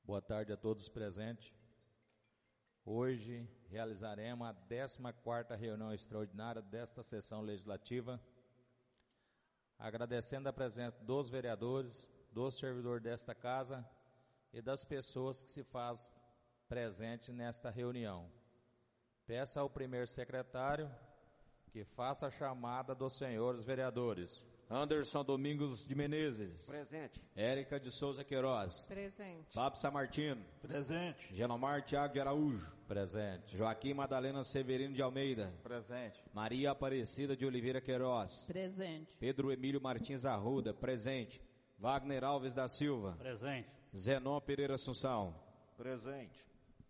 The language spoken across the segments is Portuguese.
Boa tarde a todos presentes. Hoje realizaremos a 14ª reunião extraordinária desta sessão legislativa, agradecendo a presença dos vereadores, dos servidores desta casa e das pessoas que se fazem presente nesta reunião. Peço ao primeiro secretário que faça a chamada dos senhores vereadores. Anderson Domingos de Menezes. Presente. Érica de Souza Queiroz. Presente. Fábio Samartino. Presente. Genomar Thiago de Araújo. Presente. Joaquim Madalena Severino de Almeida. Presente. Maria Aparecida de Oliveira Queiroz. Presente. Pedro Emílio Martins Arruda. Presente. Wagner Alves da Silva. Presente. Zenon Pereira Assunção. Presente.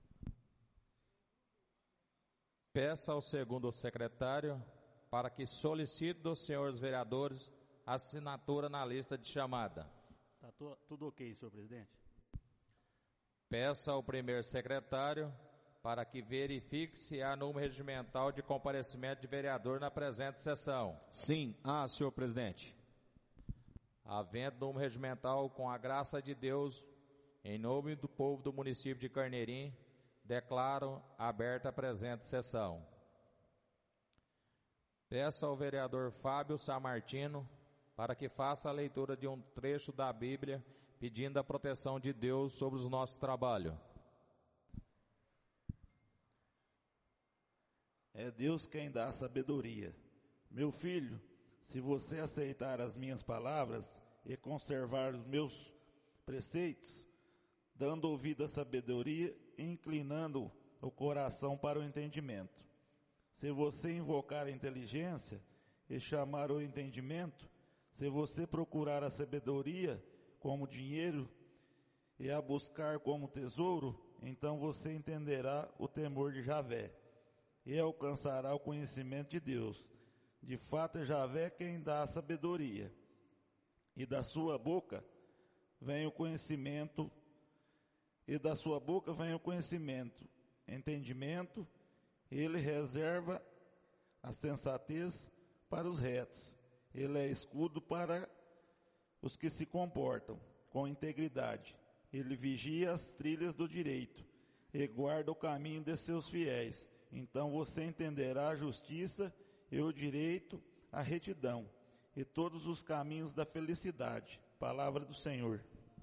Peço ao segundo secretário para que solicite dos senhores vereadores a assinatura na lista de chamada. Está tudo ok, senhor presidente. Peço ao primeiro secretário para que verifique se há número regimental de comparecimento de vereador na presente sessão. Sim, senhor presidente. Havendo número regimental, com a graça de Deus, em nome do povo do município de Carneirim, declaro aberta a presente sessão. Peço ao vereador Fábio Samartino para que faça a leitura de um trecho da Bíblia, pedindo a proteção de Deus sobre o nosso trabalho. É Deus quem dá sabedoria. Meu filho, se você aceitar as minhas palavras e conservar os meus preceitos, dando ouvido à sabedoria e inclinando o coração para o entendimento. Se você invocar a inteligência e chamar o entendimento, se você procurar a sabedoria como dinheiro e a buscar como tesouro, então você entenderá o temor de Javé e alcançará o conhecimento de Deus. De fato, é Javé quem dá a sabedoria, e da sua boca vem o conhecimento, entendimento. Ele reserva a sensatez para os retos. Ele é escudo para os que se comportam com integridade. Ele vigia as trilhas do direito e guarda o caminho de seus fiéis. Então você entenderá a justiça e o direito, a retidão e todos os caminhos da felicidade. Palavra do Senhor.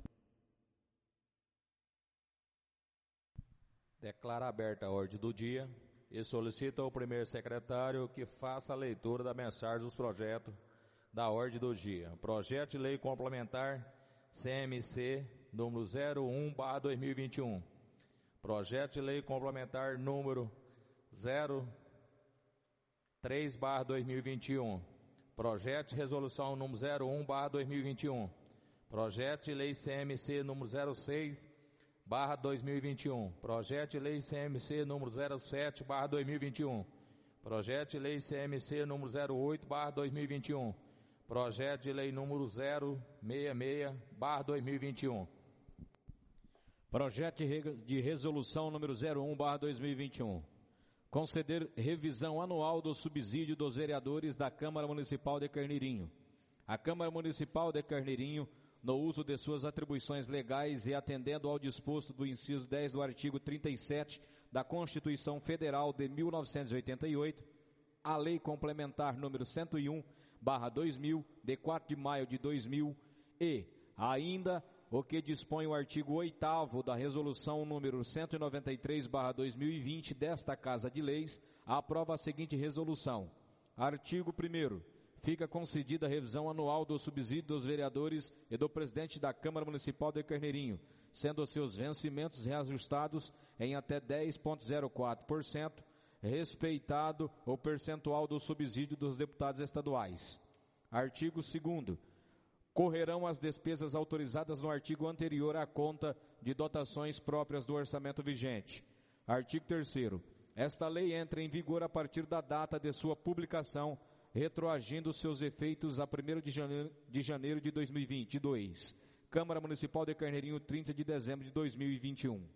Declaro aberta a ordem do dia e solicito ao primeiro secretário que faça a leitura da mensagem dos projetos da ordem do dia. Projeto de Lei Complementar CMC número 01/2021. Projeto de Lei Complementar número 03/2021. Projeto de Resolução número 01/2021. Projeto de Lei CMC número 06/2021. Projeto de Lei CMC número 07/2021. Projeto de Lei CMC número 08/2021. Projeto de Lei número 066/2021. Projeto de Resolução número 01/2021. Conceder revisão anual do subsídio dos vereadores da Câmara Municipal de Carneirinho. A Câmara Municipal de Carneirinho, no uso de suas atribuições legais e atendendo ao disposto do inciso 10 do artigo 37 da Constituição Federal de 1988, a Lei Complementar número 101/2000, de 4 de maio de 2000, e ainda o que dispõe o artigo 8º da Resolução número 193/2020 desta Casa de Leis, aprova a seguinte resolução. Artigo 1º. Fica concedida a revisão anual do subsídio dos vereadores e do presidente da Câmara Municipal de Carneirinho, sendo seus vencimentos reajustados em até 10,04%, respeitado o percentual do subsídio dos deputados estaduais. Artigo 2º. Correrão as despesas autorizadas no artigo anterior à conta de dotações próprias do orçamento vigente. Artigo 3º. Esta lei entra em vigor a partir da data de sua publicação, retroagindo seus efeitos a 1º de janeiro de 2022. Câmara Municipal de Carneirinho, 30 de dezembro de 2021.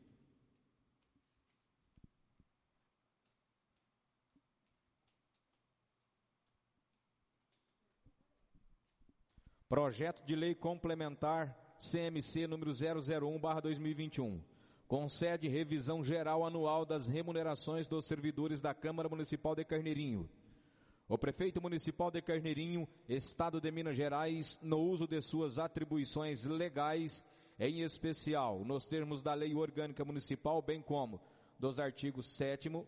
Projeto de Lei Complementar CMC número 001/2021. Concede revisão geral anual das remunerações dos servidores da Câmara Municipal de Carneirinho. O prefeito municipal de Carneirinho, Estado de Minas Gerais, no uso de suas atribuições legais, em especial nos termos da Lei Orgânica Municipal, bem como dos artigos 7º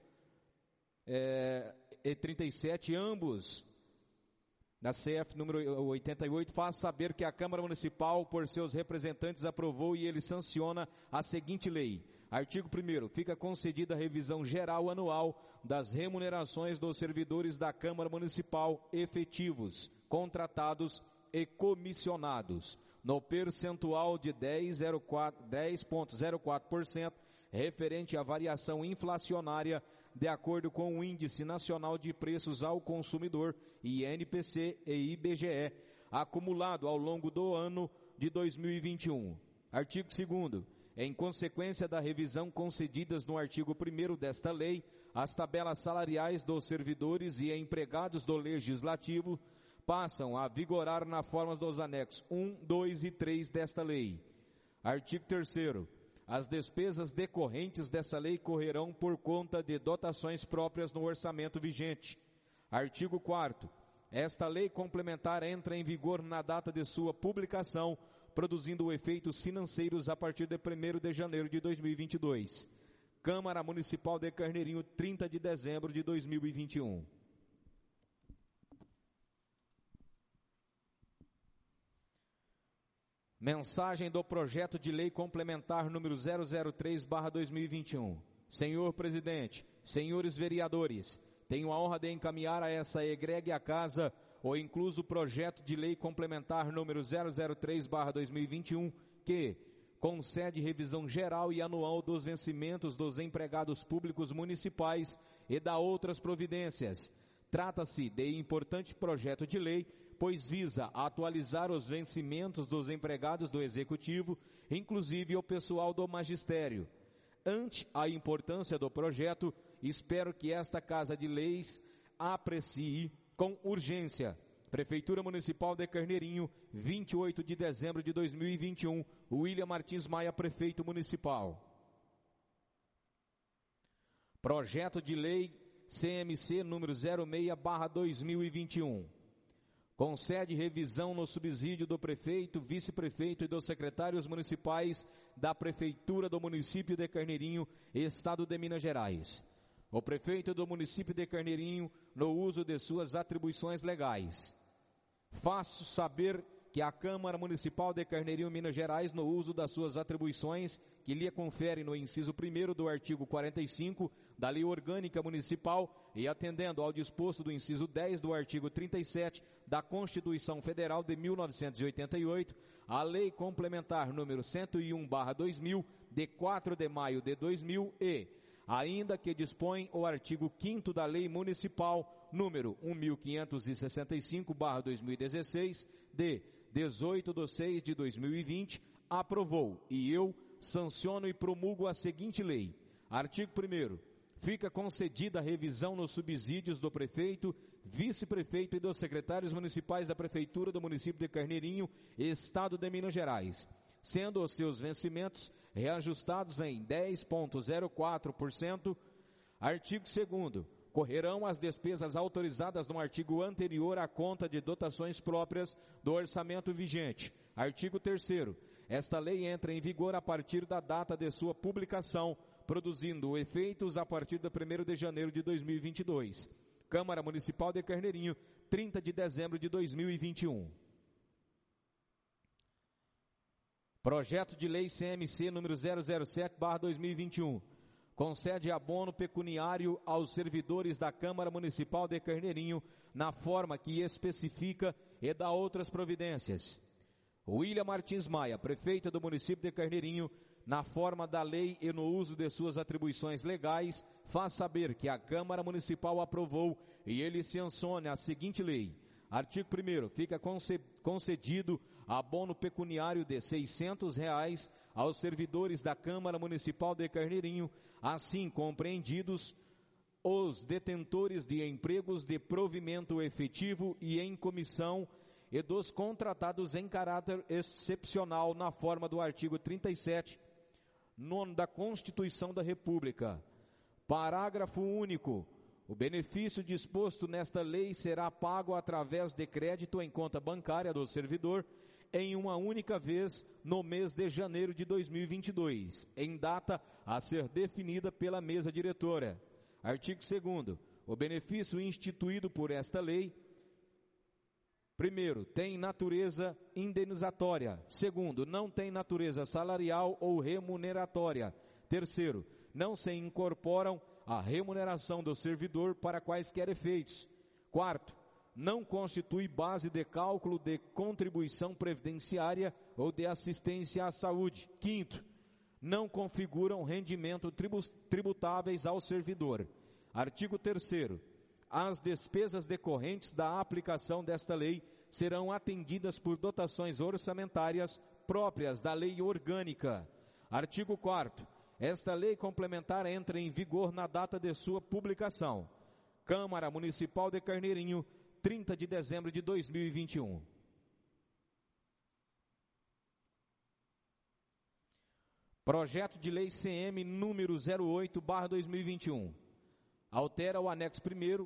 e 37, ambos da CF número 88, faz saber que a Câmara Municipal, por seus representantes, aprovou e ele sanciona a seguinte lei. Artigo 1º, fica concedida a revisão geral anual das remunerações dos servidores da Câmara Municipal efetivos, contratados e comissionados, no percentual de 10,04%, referente à variação inflacionária de acordo com o Índice Nacional de Preços ao Consumidor, INPC e IBGE, acumulado ao longo do ano de 2021. Artigo 2º. Em consequência da revisão concedidas no artigo 1º desta lei, as tabelas salariais dos servidores e empregados do Legislativo passam a vigorar na forma dos anexos 1, 2 e 3 desta lei. Artigo 3º. As despesas decorrentes dessa lei correrão por conta de dotações próprias no orçamento vigente. Artigo 4º. Esta lei complementar entra em vigor na data de sua publicação, produzindo efeitos financeiros a partir de 1º de janeiro de 2022. Câmara Municipal de Carneirinho, 30 de dezembro de 2021. Mensagem do projeto de lei complementar número 003/2021. Senhor presidente, senhores vereadores, tenho a honra de encaminhar a essa egrégia casa o incluso projeto de lei complementar número 003/2021, que concede revisão geral e anual dos vencimentos dos empregados públicos municipais e da outras providências. Trata-se de importante projeto de lei, pois visa atualizar os vencimentos dos empregados do Executivo, inclusive o pessoal do Magistério. Ante a importância do projeto, espero que esta Casa de Leis aprecie com urgência. Prefeitura Municipal de Carneirinho, 28 de dezembro de 2021, William Martins Maia, Prefeito Municipal. Projeto de Lei CMC número 06/2021. Concede revisão no subsídio do prefeito, vice-prefeito e dos secretários municipais da Prefeitura do município de Carneirinho, Estado de Minas Gerais. O prefeito do município de Carneirinho, no uso de suas atribuições legais. Faço saber que a Câmara Municipal de Carneirinho, Minas Gerais, no uso das suas atribuições, que lhe confere no inciso 1º do artigo 45 da Lei Orgânica Municipal e atendendo ao disposto do inciso 10 do artigo 37 da Constituição Federal de 1988, a Lei Complementar número 101/2000, de 4 de maio de 2000 e, ainda que dispõe o artigo 5º da Lei Municipal número 1565/2016, de 18 de 6 de 2020, aprovou e eu sanciono e promulgo a seguinte lei. Artigo 1º. Fica concedida a revisão nos subsídios do prefeito, vice-prefeito e dos secretários municipais da Prefeitura do município de Carneirinho, Estado de Minas Gerais, sendo os seus vencimentos reajustados em 10,04%. Artigo 2º. Correrão as despesas autorizadas no artigo anterior à conta de dotações próprias do orçamento vigente. Artigo 3º. Esta lei entra em vigor a partir da data de sua publicação, produzindo efeitos a partir de 1º de janeiro de 2022. Câmara Municipal de Carneirinho, 30 de dezembro de 2021. Projeto de Lei CMC número 007/2021. Concede abono pecuniário aos servidores da Câmara Municipal de Carneirinho na forma que especifica e dá outras providências. William Martins Maia, prefeito do município de Carneirinho, na forma da lei e no uso de suas atribuições legais, faz saber que a Câmara Municipal aprovou e ele sanciona a seguinte lei. Artigo 1º. Fica concedido abono pecuniário de R$ 600 aos servidores da Câmara Municipal de Carneirinho, assim compreendidos os detentores de empregos de provimento efetivo e em comissão e dos contratados em caráter excepcional na forma do artigo 37, da Constituição da República. Parágrafo único. O benefício disposto nesta lei será pago através de crédito em conta bancária do servidor em uma única vez no mês de janeiro de 2022, em data a ser definida pela mesa diretora. Artigo 2º. O benefício instituído por esta lei, primeiro, tem natureza indenizatória. Segundo, não tem natureza salarial ou remuneratória. Terceiro, não se incorporam à remuneração do servidor para quaisquer efeitos. Quarto, não constitui base de cálculo de contribuição previdenciária ou de assistência à saúde. Quinto, não configuram rendimento tributáveis ao servidor. Artigo 3º. As despesas decorrentes da aplicação desta lei serão atendidas por dotações orçamentárias próprias da lei orgânica. Artigo 4º. Esta lei complementar entra em vigor na data de sua publicação. Câmara Municipal de Carneirinho, 30 de dezembro de 2021. Projeto de Lei CM número 08/2021. Altera o anexo 1º,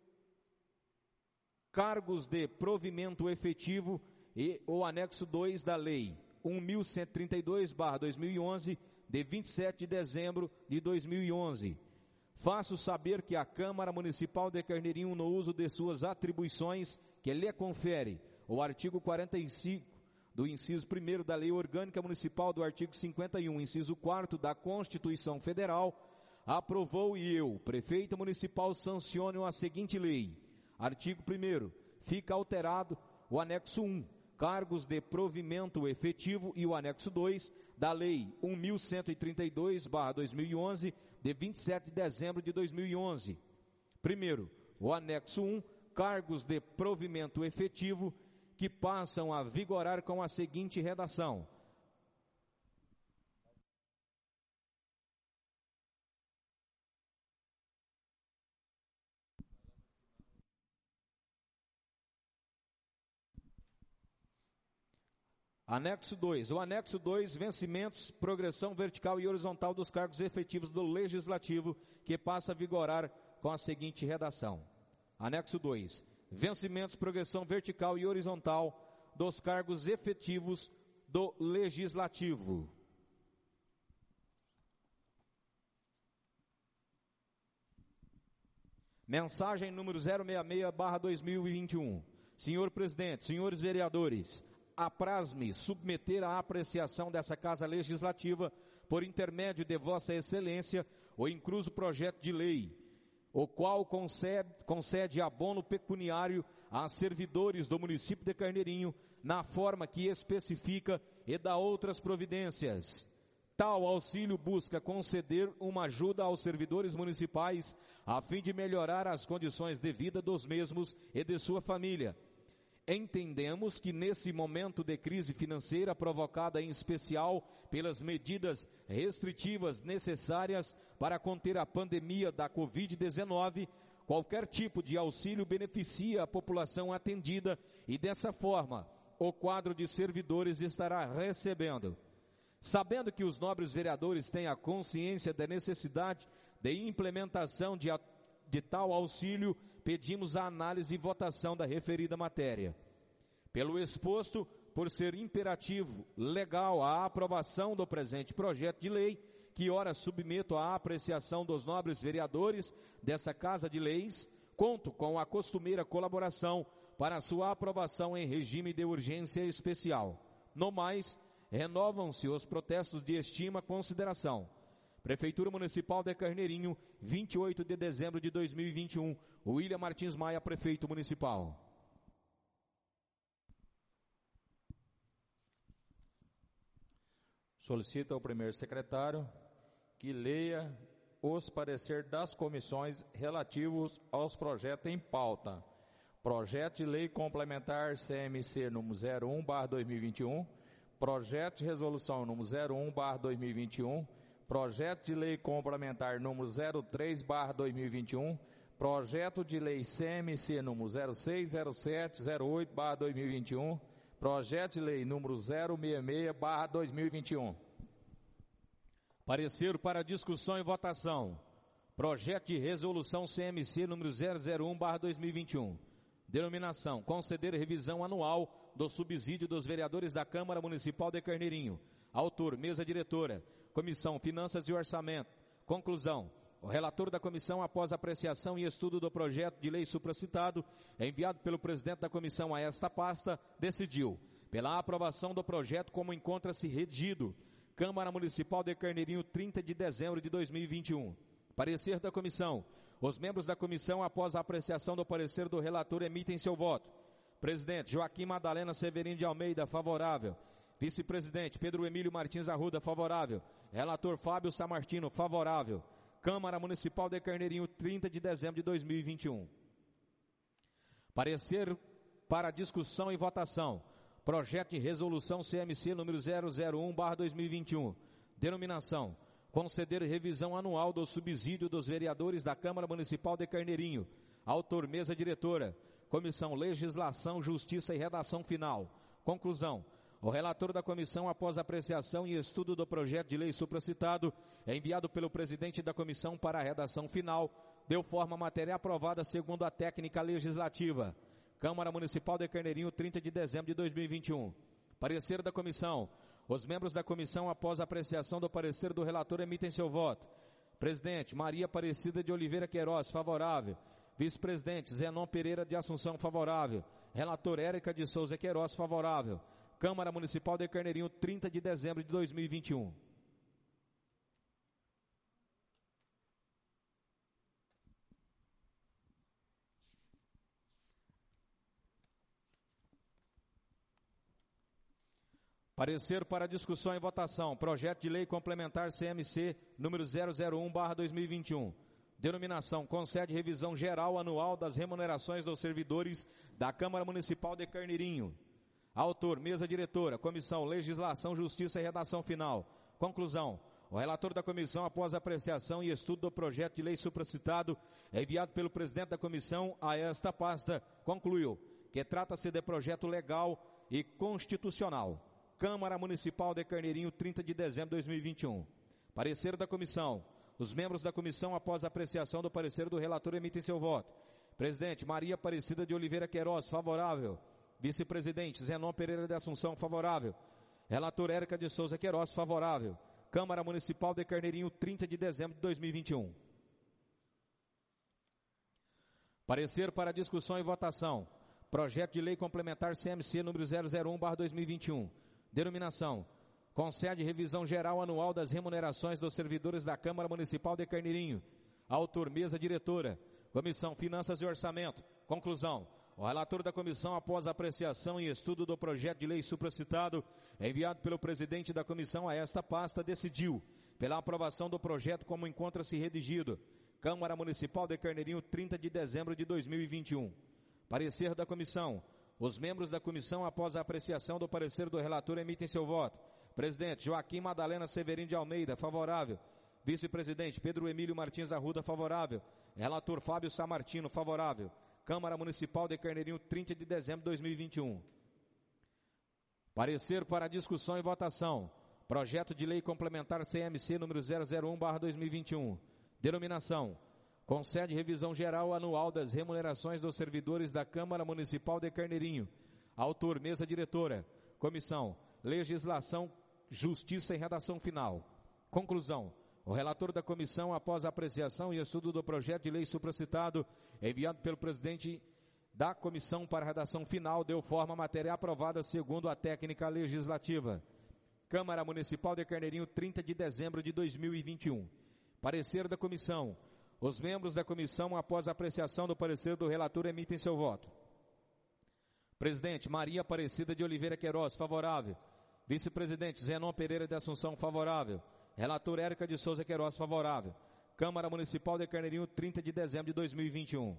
cargos de provimento efetivo, e o anexo 2 da Lei 1132/2011, de 27 de dezembro de 2011. Faço saber que a Câmara Municipal de Carneirinho, no uso de suas atribuições que lhe confere o artigo 45 do inciso 1º da Lei Orgânica Municipal, do artigo 51, inciso 4º da Constituição Federal, aprovou e eu, prefeito municipal, sanciono a seguinte lei. Artigo 1º. Fica alterado o anexo 1, cargos de provimento efetivo, e o anexo 2 da Lei 1132/2011, de 27 de dezembro de 2011. Primeiro, o anexo 1, cargos de provimento efetivo, que passam a vigorar com a seguinte redação. Anexo 2. O anexo 2, vencimentos, progressão vertical e horizontal dos cargos efetivos do Legislativo, que passa a vigorar com a seguinte redação. Anexo 2. Vencimentos, progressão vertical e horizontal dos cargos efetivos do Legislativo. Mensagem número 066/2021. Senhor presidente, senhores vereadores, apraz-me submeter à apreciação dessa Casa Legislativa, por intermédio de Vossa Excelência, o incluso projeto de lei, o qual concede abono pecuniário a servidores do município de Carneirinho, na forma que especifica, e dá outras providências. Tal auxílio busca conceder uma ajuda aos servidores municipais, a fim de melhorar as condições de vida dos mesmos e de sua família. Entendemos que nesse momento de crise financeira, provocada em especial pelas medidas restritivas necessárias para conter a pandemia da Covid-19, qualquer tipo de auxílio beneficia a população atendida, e dessa forma o quadro de servidores estará recebendo. Sabendo que os nobres vereadores têm a consciência da necessidade de implementação de tal auxílio, pedimos a análise e votação da referida matéria. Pelo exposto, por ser imperativo legal a aprovação do presente projeto de lei, que ora submeto à apreciação dos nobres vereadores dessa Casa de Leis, conto com a costumeira colaboração para sua aprovação em regime de urgência especial. No mais, renovam-se os protestos de estima e consideração. Prefeitura Municipal de Carneirinho, 28 de dezembro de 2021. William Martins Maia, Prefeito Municipal. Solicito ao primeiro secretário que leia os pareceres das comissões relativos aos projetos em pauta. Projeto de Lei Complementar CMC número 01/2021, Projeto de Resolução número 01/2021, Projeto de Lei Complementar número 03/2021, projeto de lei CMC número 060708/2021, projeto de lei número 066/2021. Parecer para discussão e votação. Projeto de resolução CMC número 001/2021. Denominação: conceder revisão anual do subsídio dos vereadores da Câmara Municipal de Carneirinho. Autor: mesa diretora. Comissão Finanças e Orçamento. Conclusão: o relator da comissão, após apreciação e estudo do projeto de lei supracitado, enviado pelo presidente da comissão a esta pasta, decidiu, pela aprovação do projeto como encontra-se redigido, Câmara Municipal de Carneirinho, 30 de dezembro de 2021. Parecer da comissão. Os membros da comissão, após a apreciação do parecer do relator, emitem seu voto. Presidente Joaquim Madalena Severino de Almeida, favorável. Vice-presidente Pedro Emílio Martins Arruda, favorável. Relator Fábio Samartino, favorável. Câmara Municipal de Carneirinho, 30 de dezembro de 2021. Parecer para discussão e votação. Projeto de resolução CMC número 001/2021. Denominação: conceder revisão anual do subsídio dos vereadores da Câmara Municipal de Carneirinho. Autor: mesa diretora. Comissão Legislação, Justiça e Redação Final. Conclusão: o relator da comissão, após apreciação e estudo do projeto de lei supracitado, enviado pelo presidente da comissão para a redação final, deu forma à matéria aprovada segundo a técnica legislativa. Câmara Municipal de Carneirinho, 30 de dezembro de 2021. Parecer da comissão. Os membros da comissão, após a apreciação do parecer do relator, emitem seu voto. Presidente Maria Aparecida de Oliveira Queiroz, favorável. Vice-presidente Zenon Pereira de Assunção, favorável. Relator Érica de Souza Queiroz, favorável. Câmara Municipal de Carneirinho, 30 de dezembro de 2021. Parecer para discussão e votação. Projeto de lei complementar CMC número 001/2021. Denominação: concede revisão geral anual das remunerações dos servidores da Câmara Municipal de Carneirinho. Autor: mesa diretora. Comissão Legislação, Justiça e Redação Final. Conclusão: o relator da comissão, após apreciação e estudo do projeto de lei supracitado, enviado pelo presidente da comissão a esta pasta, concluiu que trata-se de projeto legal e constitucional. Câmara Municipal de Carneirinho, 30 de dezembro de 2021. Parecer da comissão. Os membros da comissão, após a apreciação do parecer do relator, emitem seu voto. Presidente Maria Aparecida de Oliveira Queiroz, favorável. Vice-presidente Zenon Pereira de Assunção, favorável. Relator Érica de Souza Queiroz, favorável. Câmara Municipal de Carneirinho, 30 de dezembro de 2021. Parecer para discussão e votação. Projeto de lei complementar CMC número 001/2021. Denominação: concede revisão geral anual das remunerações dos servidores da Câmara Municipal de Carneirinho. Autor: mesa diretora. Comissão Finanças e Orçamento. Conclusão: o relator da comissão, após a apreciação e estudo do projeto de lei supracitado, enviado pelo presidente da comissão a esta pasta, decidiu, pela aprovação do projeto como encontra-se redigido, Câmara Municipal de Carneirinho, 30 de dezembro de 2021. Parecer da comissão. Os membros da comissão, após a apreciação do parecer do relator, emitem seu voto. Presidente Joaquim Madalena Severino de Almeida, favorável. Vice-presidente Pedro Emílio Martins Arruda, favorável. Relator Fábio Samartino, favorável. Câmara Municipal de Carneirinho, 30 de dezembro de 2021. Parecer para discussão e votação. Projeto de lei complementar CMC número 001/2021. Denominação: concede revisão geral anual das remunerações dos servidores da Câmara Municipal de Carneirinho. Autor: mesa diretora. Comissão Legislação, Justiça e Redação Final. Conclusão: o relator da comissão, após a apreciação e estudo do projeto de lei supracitado, enviado pelo presidente da comissão para a redação final, deu forma à matéria aprovada segundo a técnica legislativa. Câmara Municipal de Carneirinho, 30 de dezembro de 2021. Parecer da comissão. Os membros da comissão, após a apreciação do parecer do relator, emitem seu voto. Presidente Maria Aparecida de Oliveira Queiroz, favorável. Vice-presidente Zenon Pereira de Assunção, favorável. Relator Érica de Souza Queiroz, favorável. Câmara Municipal de Carneirinho, 30 de dezembro de 2021.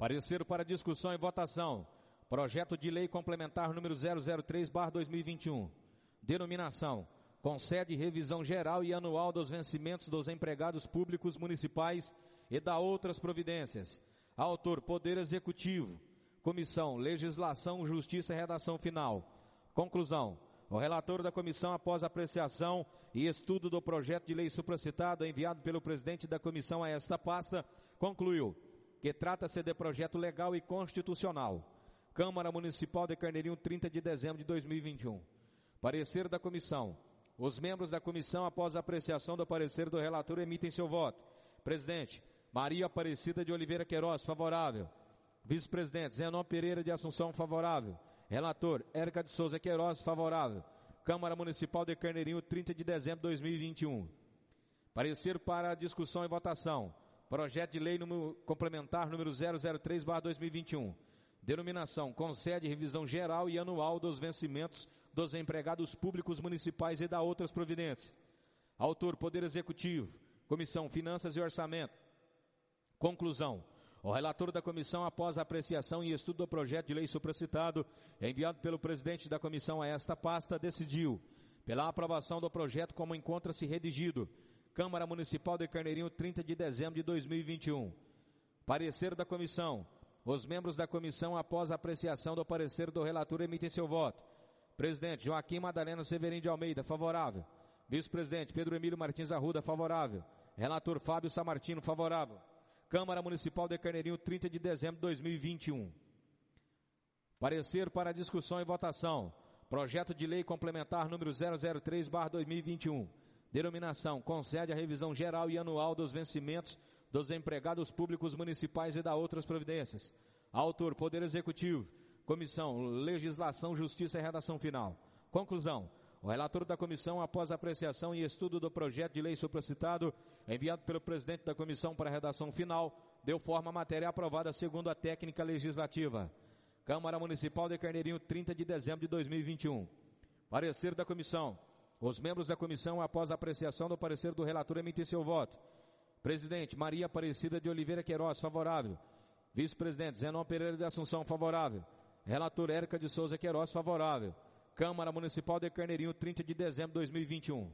Parecer para discussão e votação. Projeto de lei complementar número 003/2021. Denominação: concede revisão geral e anual dos vencimentos dos empregados públicos municipais e da outras providências. Autor: Poder Executivo. Comissão: Legislação, Justiça e Redação Final. Conclusão: o relator da comissão, após apreciação e estudo do projeto de lei supracitado enviado pelo presidente da comissão a esta pasta, concluiu que trata-se de projeto legal e constitucional. Câmara Municipal de Carneirinho, 30 de dezembro de 2021. Parecer da comissão. Os membros da comissão, após a apreciação do parecer do relator, emitem seu voto. Presidente: Maria Aparecida de Oliveira Queiroz, favorável. Vice-presidente: Zenon Pereira de Assunção, favorável. Relator: Érica de Souza Queiroz, favorável. Câmara Municipal de Carneirinho, 30 de dezembro de 2021. Parecer para discussão e votação. Projeto de lei complementar número 003/2021. Denominação: concede revisão geral e anual dos vencimentos dos empregados públicos municipais e da outras providências. Autor: Poder Executivo. Comissão: Finanças e Orçamento. Conclusão: o relator da comissão, após a apreciação e estudo do projeto de lei supracitado, enviado pelo presidente da comissão a esta pasta, decidiu, pela aprovação do projeto como encontra-se redigido, Câmara Municipal de Carneirinho, 30 de dezembro de 2021. Parecer da comissão. Os membros da comissão, após a apreciação do parecer do relator, emitem seu voto. Presidente: Joaquim Madalena Severino de Almeida, favorável. Vice-presidente: Pedro Emílio Martins Arruda, favorável. Relator: Fábio Samartino, favorável. Câmara Municipal de Carneirinho, 30 de dezembro de 2021. Parecer para discussão e votação. Projeto de lei complementar número 003/2021. Denominação: concede a revisão geral e anual dos vencimentos dos empregados públicos municipais e da outras providências. Autor: Poder Executivo. Comissão: Legislação, Justiça e Redação Final. Conclusão: o relator da comissão, após apreciação e estudo do projeto de lei supracitado, enviado pelo presidente da comissão para a redação final, deu forma à matéria aprovada segundo a técnica legislativa. Câmara Municipal de Carneirinho, 30 de dezembro de 2021. Parecer da comissão. Os membros da comissão, após a apreciação do parecer do relator, emitem seu voto. Presidente: Maria Aparecida de Oliveira Queiroz, favorável. Vice-presidente: Zenon Pereira de Assunção, favorável. Relator: Érica de Souza Queiroz, favorável. Câmara Municipal de Carneirinho, 30 de dezembro de 2021.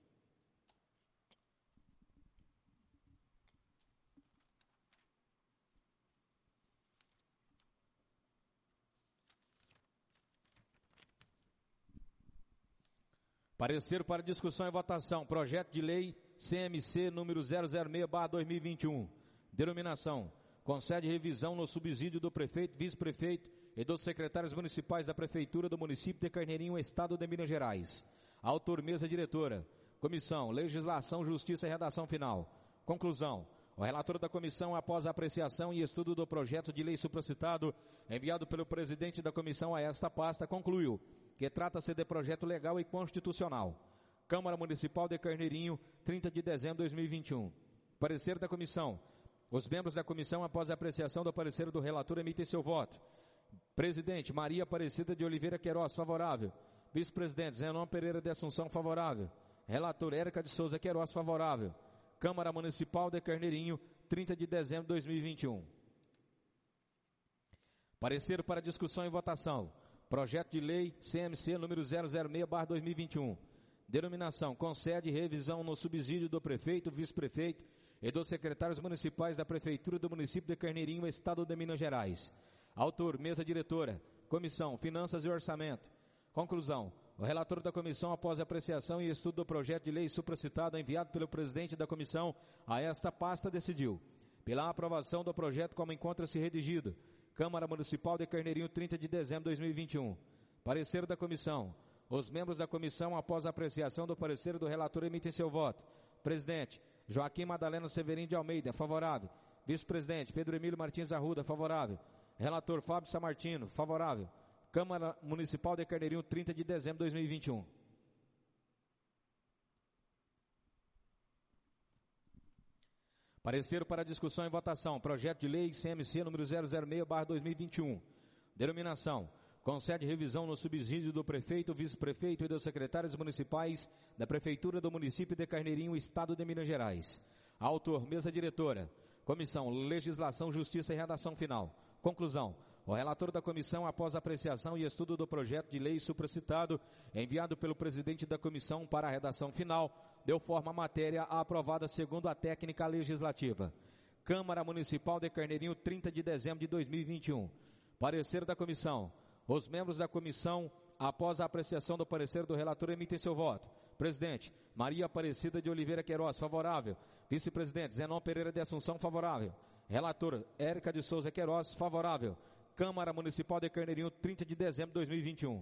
Parecer para discussão e votação. Projeto de lei CMC número 006/2021. Denominação: concede revisão no subsídio do prefeito, vice-prefeito e dos secretários municipais da Prefeitura do município de Carneirinho, Estado de Minas Gerais. Autor: Mesa Diretora. Comissão: Legislação, Justiça e Redação Final. Conclusão: o relator da comissão, após a apreciação e estudo do projeto de lei supracitado, enviado pelo presidente da comissão a esta pasta, concluiu que trata-se de projeto legal e constitucional. Câmara Municipal de Carneirinho, 30 de dezembro de 2021. Parecer da comissão. Os membros da comissão, após a apreciação do parecer do relator, emitem seu voto. Presidente: Maria Aparecida de Oliveira Queiroz, favorável. Vice-presidente: Zenon Pereira de Assunção, favorável. Relator: Érica de Souza Queiroz, favorável. Câmara Municipal de Carneirinho, 30 de dezembro de 2021. Parecer para discussão e votação. Projeto de lei CMC número 006/2021. Denominação: concede revisão no subsídio do prefeito, vice-prefeito e dos secretários municipais da Prefeitura do município de Carneirinho, Estado de Minas Gerais. Autor: Mesa Diretora. Comissão: Finanças e Orçamento. Conclusão: o relator da comissão, após apreciação e estudo do projeto de lei supracitado enviado pelo presidente da comissão a esta pasta, decidiu, pela aprovação do projeto como encontra-se redigido, Câmara Municipal de Carneirinho, 30 de dezembro de 2021. Parecer da comissão. Os membros da comissão, após a apreciação do parecer do relator, emitem seu voto. Presidente: Joaquim Madalena Severino de Almeida, favorável. Vice-presidente: Pedro Emílio Martins Arruda, favorável. Relator: Fábio Samartino, favorável. Câmara Municipal de Carneirinho, 30 de dezembro de 2021. Parecer para discussão e votação. Projeto de lei CMC número 006/2021. Denominação: concede revisão no subsídio do prefeito, vice-prefeito e dos secretários municipais da Prefeitura do município de Carneirinho, Estado de Minas Gerais. Autor: Mesa Diretora. Comissão: Legislação, Justiça e Redação Final. Conclusão. O relator da comissão, após apreciação e estudo do projeto de lei supracitado, enviado pelo presidente da comissão para a redação final, deu forma à matéria aprovada segundo a técnica legislativa. Câmara Municipal de Carneirinho, 30 de dezembro de 2021. Parecer da comissão. Os membros da comissão, após a apreciação do parecer do relator, emitem seu voto. Presidente, Maria Aparecida de Oliveira Queiroz, favorável. Vice-presidente, Zenon Pereira de Assunção, favorável. Relator, Érica de Souza Queiroz, favorável. Câmara Municipal de Carneirinho, 30 de dezembro de 2021.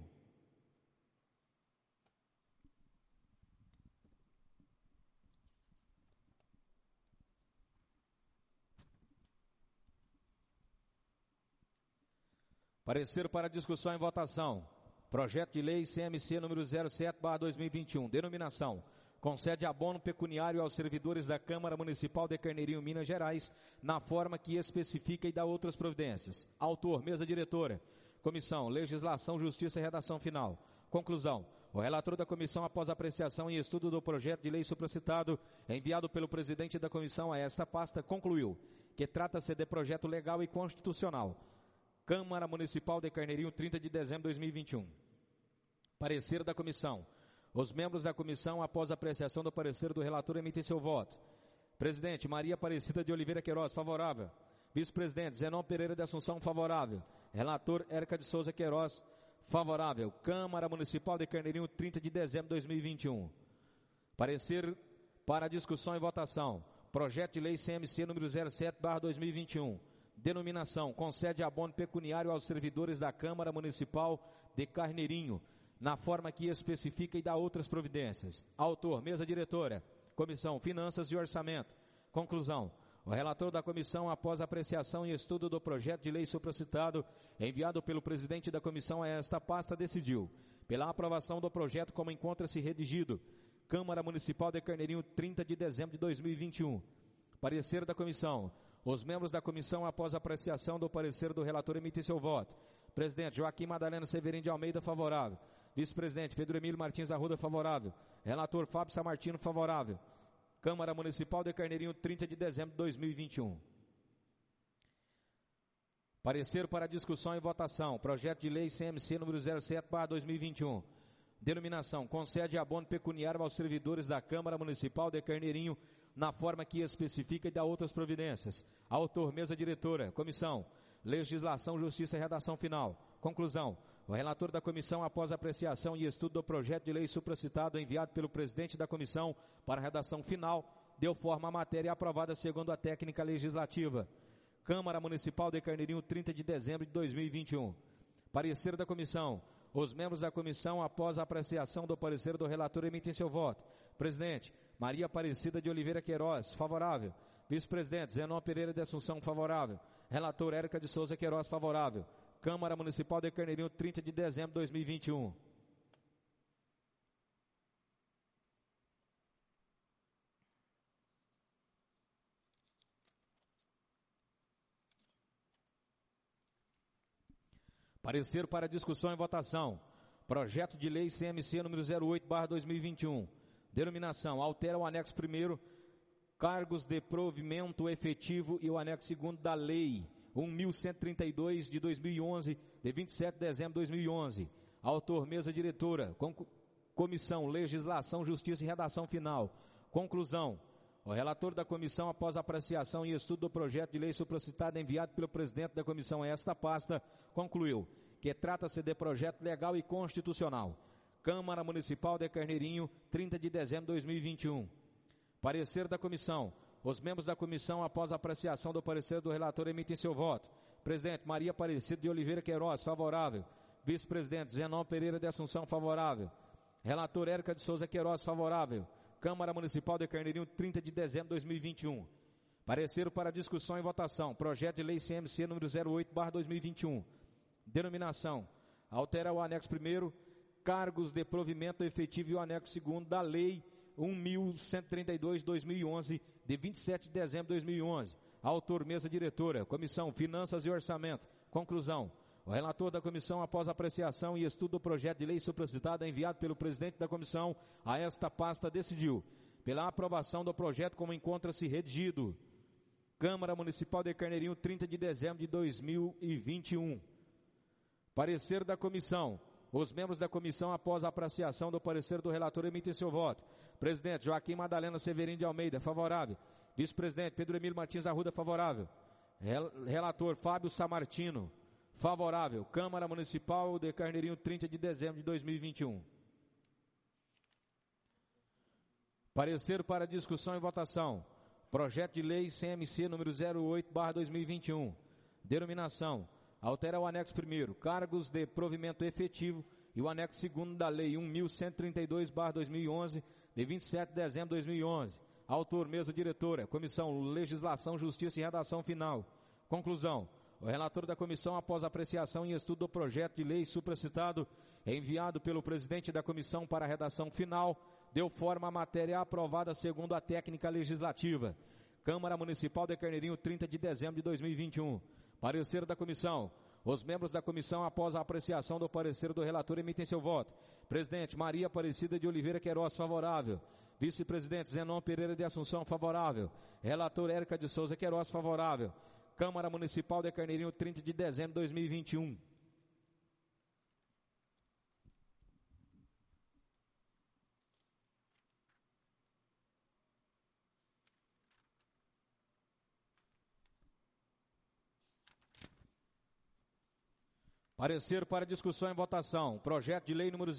Parecer para discussão e votação. Projeto de lei CMC número 07/2021. Denominação: concede abono pecuniário aos servidores da Câmara Municipal de Carneirinho, Minas Gerais, na forma que especifica e dá outras providências. Autor, mesa diretora. Comissão, Legislação, Justiça e Redação Final. Conclusão. O relator da comissão, após apreciação e estudo do projeto de lei supracitado, enviado pelo presidente da comissão a esta pasta, concluiu que trata-se de projeto legal e constitucional. Câmara Municipal de Carneirinho, 30 de dezembro de 2021. Parecer da comissão. Os membros da comissão, após a apreciação do parecer do relator, emitem seu voto. Presidente, Maria Aparecida de Oliveira Queiroz, favorável. Vice-presidente, Zenon Pereira de Assunção, favorável. Relator, Érica de Souza Queiroz, favorável. Câmara Municipal de Carneirinho, 30 de dezembro de 2021. Parecer para discussão e votação. Projeto de lei CMC número 07/2021. Denominação: concede abono pecuniário aos servidores da Câmara Municipal de Carneirinho, na forma que especifica e dá outras providências. Autor, mesa diretora. Comissão, Finanças e Orçamento. Conclusão. O relator da comissão, após apreciação e estudo do projeto de lei supracitado, enviado pelo presidente da comissão a esta pasta, decidiu, pela aprovação do projeto como encontra-se redigido, Câmara Municipal de Carneirinho, 30 de dezembro de 2021. Parecer da comissão. Os membros da comissão, após apreciação do parecer do relator, emitem seu voto. Presidente, Joaquim Madalena Severino de Almeida, favorável. Vice-presidente, Pedro Emílio Martins Arruda, favorável. Relator, Fábio Samartino, favorável. Câmara Municipal de Carneirinho, 30 de dezembro de 2021. Parecer para discussão e votação. Projeto de lei CMC número 07/2021. Denominação: concede abono pecuniário aos servidores da Câmara Municipal de Carneirinho, na forma que especifica e dá outras providências. Autor, mesa diretora. Comissão, Legislação, Justiça e Redação Final. Conclusão. O relator da comissão, após apreciação e estudo do projeto de lei supracitado enviado pelo presidente da comissão para a redação final, deu forma à matéria aprovada segundo a técnica legislativa. Câmara Municipal de Carneirinho, 30 de dezembro de 2021. Parecer da comissão. Os membros da comissão, após a apreciação do parecer do relator, emitem seu voto. Presidente, Maria Aparecida de Oliveira Queiroz, favorável. Vice-presidente, Zenon Pereira de Assunção, favorável. Relator, Érica de Souza Queiroz, favorável. Câmara Municipal de Carneirinho, 30 de dezembro de 2021. Parecer para discussão e votação. Projeto de lei CMC número 08/2021. Denominação: altera o anexo 1º, cargos de provimento efetivo, e o anexo 2º da lei 1.132 de 2011, de 27 de dezembro de 2011. Autor, mesa diretora. Comissão, Legislação, Justiça e Redação Final. Conclusão. O relator da comissão, após apreciação e estudo do projeto de lei supracitado enviado pelo presidente da comissão a esta pasta, concluiu que trata-se de projeto legal e constitucional. Câmara Municipal de Carneirinho, 30 de dezembro de 2021. Parecer da comissão. Os membros da comissão, após a apreciação do parecer do relator, emitem seu voto. Presidente, Maria Aparecida de Oliveira Queiroz, favorável. Vice-presidente, Zenon Pereira de Assunção, favorável. Relator, Érica de Souza Queiroz, favorável. Câmara Municipal de Carneirinho, 30 de dezembro de 2021. Parecer para discussão e votação. Projeto de lei CMC número 08/2021. Denominação: altera o anexo 1º, cargos de provimento efetivo, e o anexo 2º da lei 1.132 de 2011, de 27 de dezembro de 2011. Autor, mesa diretora. Comissão, Finanças e Orçamento. Conclusão. O relator da comissão, após apreciação e estudo do projeto de lei supracitado enviado pelo presidente da comissão a esta pasta, decidiu, pela aprovação do projeto como encontra-se redigido. Câmara Municipal de Carneirinho, 30 de dezembro de 2021. Parecer da comissão. Os membros da comissão, após a apreciação do parecer do relator, emitem seu voto. Presidente Joaquim Madalena Severino de Almeida, favorável. Vice-presidente Pedro Emílio Martins Arruda, favorável. Relator Fábio Samartino, favorável. Câmara Municipal de Carneirinho, 30 de dezembro de 2021. Parecer para discussão e votação. Projeto de lei CMC número 08/2021. Denominação. Altera o anexo 1º, cargos de provimento efetivo, e o anexo 2º da lei 1132/2011, de 27 de dezembro de 2011. Autor, mesa diretora, Comissão Legislação, Justiça e Redação Final. Conclusão. O relator da comissão, após apreciação e estudo do projeto de lei supracitado, enviado pelo presidente da comissão para a redação final, deu forma à matéria aprovada segundo a técnica legislativa. Câmara Municipal de Carneirinho, 30 de dezembro de 2021. Parecer da comissão. Os membros da comissão, após a apreciação do parecer do relator, emitem seu voto. Presidente Maria Aparecida de Oliveira Queiroz, favorável. Vice-presidente Zenon Pereira de Assunção, favorável. Relator Érica de Souza Queiroz, favorável. Câmara Municipal de Carneirinho, 30 de dezembro de 2021. Parecer para discussão e votação. Projeto de lei número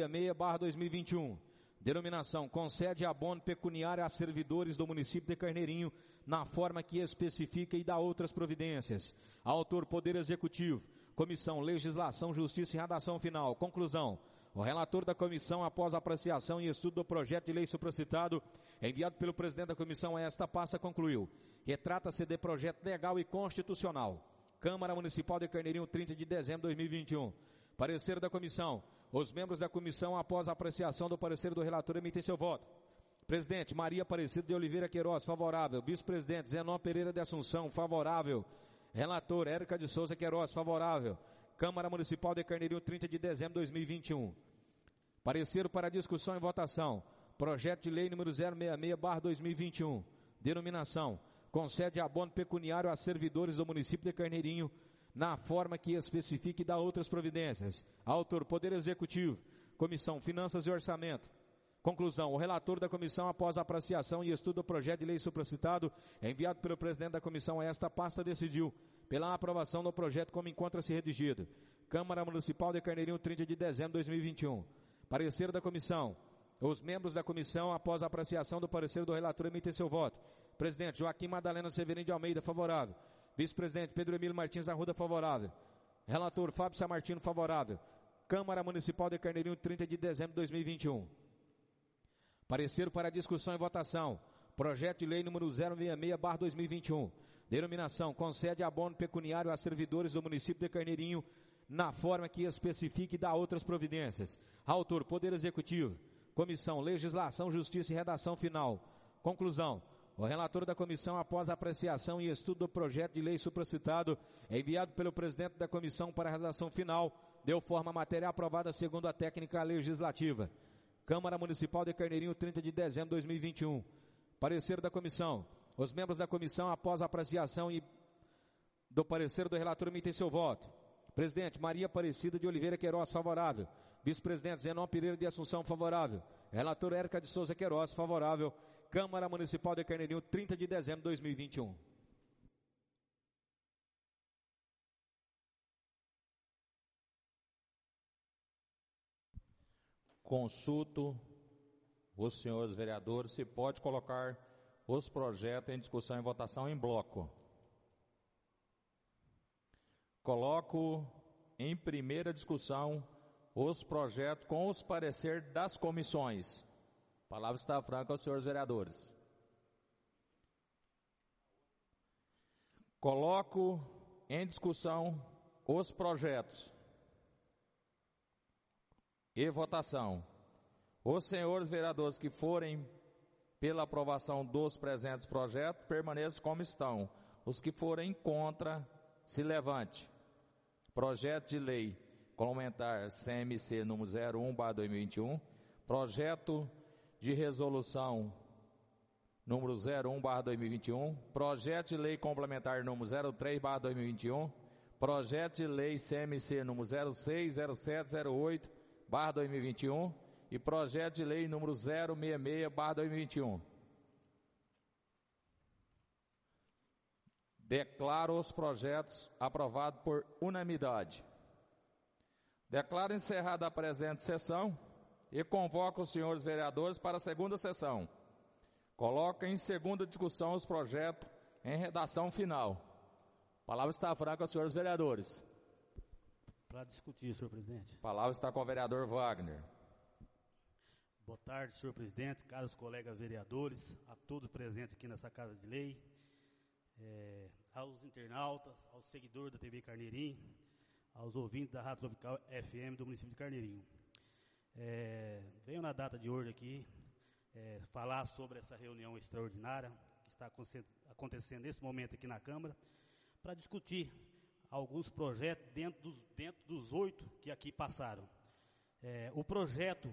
066/2021. Denominação: concede abono pecuniário a servidores do município de Carneirinho na forma que especifica e dá outras providências. Autor: Poder Executivo. Comissão Legislação, Justiça e Redação Final. Conclusão. O relator da comissão, após a apreciação e estudo do projeto de lei supracitado, enviado pelo presidente da comissão a esta pasta, concluiu que trata-se de projeto legal e constitucional. Câmara Municipal de Carneirinho, 30 de dezembro de 2021. Parecer da comissão. Os membros da comissão, após a apreciação do parecer do relator, emitem seu voto. Presidente Maria Aparecida de Oliveira Queiroz, favorável. Vice-presidente Zenon Pereira de Assunção, favorável. Relator Érica de Souza Queiroz, favorável. Câmara Municipal de Carneirinho, 30 de dezembro de 2021. Parecer para discussão e votação. Projeto de lei número 066/2021. Denominação: concede abono pecuniário a servidores do município de Carneirinho na forma que especifique e dá outras providências. Autor: Poder Executivo. Comissão Finanças e Orçamento. Conclusão. O relator da comissão, após a apreciação e estudo do projeto de lei supracitado, enviado pelo presidente da comissão a esta pasta, decidiu pela aprovação do projeto como encontra-se redigido. Câmara Municipal de Carneirinho, 30 de dezembro de 2021. Parecer da comissão. Os membros da comissão, após a apreciação do parecer do relator, emitem seu voto. Presidente Joaquim Madalena Severino de Almeida, favorável. Vice-presidente Pedro Emílio Martins Arruda, favorável. Relator Fábio Samartino, favorável. Câmara Municipal de Carneirinho, 30 de dezembro de 2021. Parecer para discussão e votação. Projeto de lei número 066/2021. Denominação: concede abono pecuniário a servidores do município de Carneirinho na forma que especifique e dá outras providências. Autor: Poder Executivo. Comissão Legislação, Justiça e Redação Final. Conclusão. O relator da comissão, após a apreciação e estudo do projeto de lei supracitado, enviado pelo presidente da comissão para a redação final, deu forma à matéria aprovada segundo a técnica legislativa. Câmara Municipal de Carneirinho, 30 de dezembro de 2021. Parecer da comissão. Os membros da comissão, após a apreciação e do parecer do relator, emitem seu voto. Presidente Maria Aparecida de Oliveira Queiroz, favorável. Vice-presidente Zenon Pereira de Assunção, favorável. Relator Érica de Souza Queiroz, favorável. Câmara Municipal de Carneirinho, 30 de dezembro de 2021. Consulto os senhores vereadores se pode colocar os projetos em discussão e votação em bloco. Coloco em primeira discussão os projetos com os pareceres das comissões. A palavra está franca aos senhores vereadores. Coloco em discussão os projetos e votação. Os senhores vereadores que forem pela aprovação dos presentes projetos, permaneçam como estão. Os que forem contra, se levante. Projeto de lei complementar CMC número 01/2021. Projeto de resolução número 01/2021, projeto de lei complementar número 03/2021, projeto de lei CMC número 060708/2021 e projeto de lei número 066/2021. Declaro os projetos aprovados por unanimidade. Declaro encerrada a presente sessão e convoco os senhores vereadores para a segunda sessão. Coloco em segunda discussão os projetos em redação final. A palavra está franca aos senhores vereadores. Para discutir, senhor presidente. A palavra está com o vereador Wagner. Boa tarde, senhor presidente, caros colegas vereadores, a todos presentes aqui nessa Casa de Lei, aos internautas, aos seguidores da TV Carneirinho, aos ouvintes da Rádio Tropical FM do município de Carneirinho. Venho na data de hoje aqui falar sobre essa reunião extraordinária que está acontecendo nesse momento aqui na Câmara, para discutir alguns projetos dentro dos 8 que aqui passaram. O projeto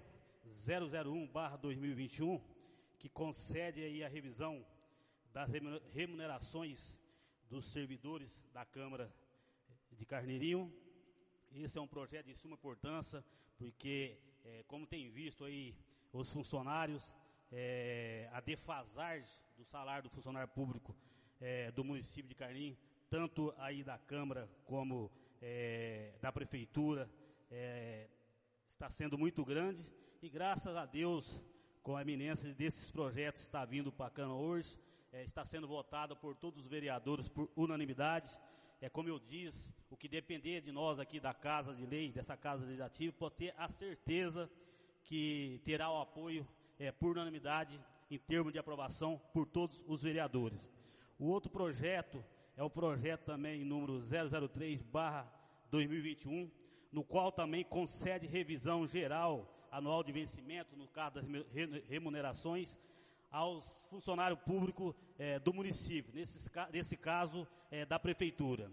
001/2021, que concede aí a revisão das remunerações dos servidores da Câmara de Carneirinho. Esse é um projeto de suma importância, porque, como tem visto aí os funcionários, a defasagem do salário do funcionário público do município de Carneirinho, tanto aí da Câmara como da Prefeitura, está sendo muito grande, e graças a Deus, com a eminência desses projetos que está vindo para a Câmara hoje, está sendo votado por todos os vereadores por unanimidade. Como eu disse, o que depender de nós aqui da Casa de Lei, dessa Casa Legislativa, pode ter a certeza que terá o apoio por unanimidade em termos de aprovação por todos os vereadores. O outro projeto é o projeto também número 003/2021, no qual também concede revisão geral anual de vencimento, no caso das remunerações, aos funcionários públicos do município, nesse caso da Prefeitura.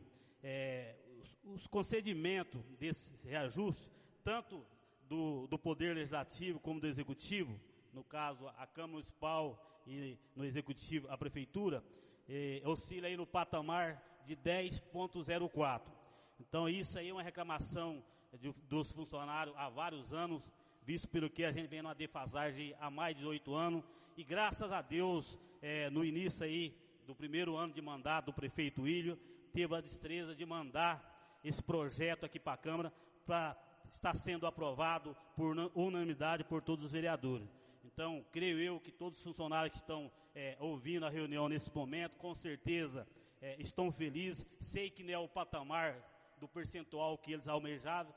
Os concedimentos desse reajuste, tanto do Poder Legislativo como do Executivo, no caso a Câmara Municipal e no Executivo a Prefeitura, oscila aí no patamar de 10,04. Então isso aí é uma reclamação dos funcionários há vários anos, visto pelo que a gente vem numa defasagem há mais de 8 anos, e graças a Deus, no início aí do primeiro ano de mandato do prefeito Willio, teve a destreza de mandar esse projeto aqui para a Câmara, para estar sendo aprovado por unanimidade por todos os vereadores. Então, creio eu que todos os funcionários que estão ouvindo a reunião nesse momento, com certeza estão felizes. Sei que não é o patamar do percentual que eles almejavam,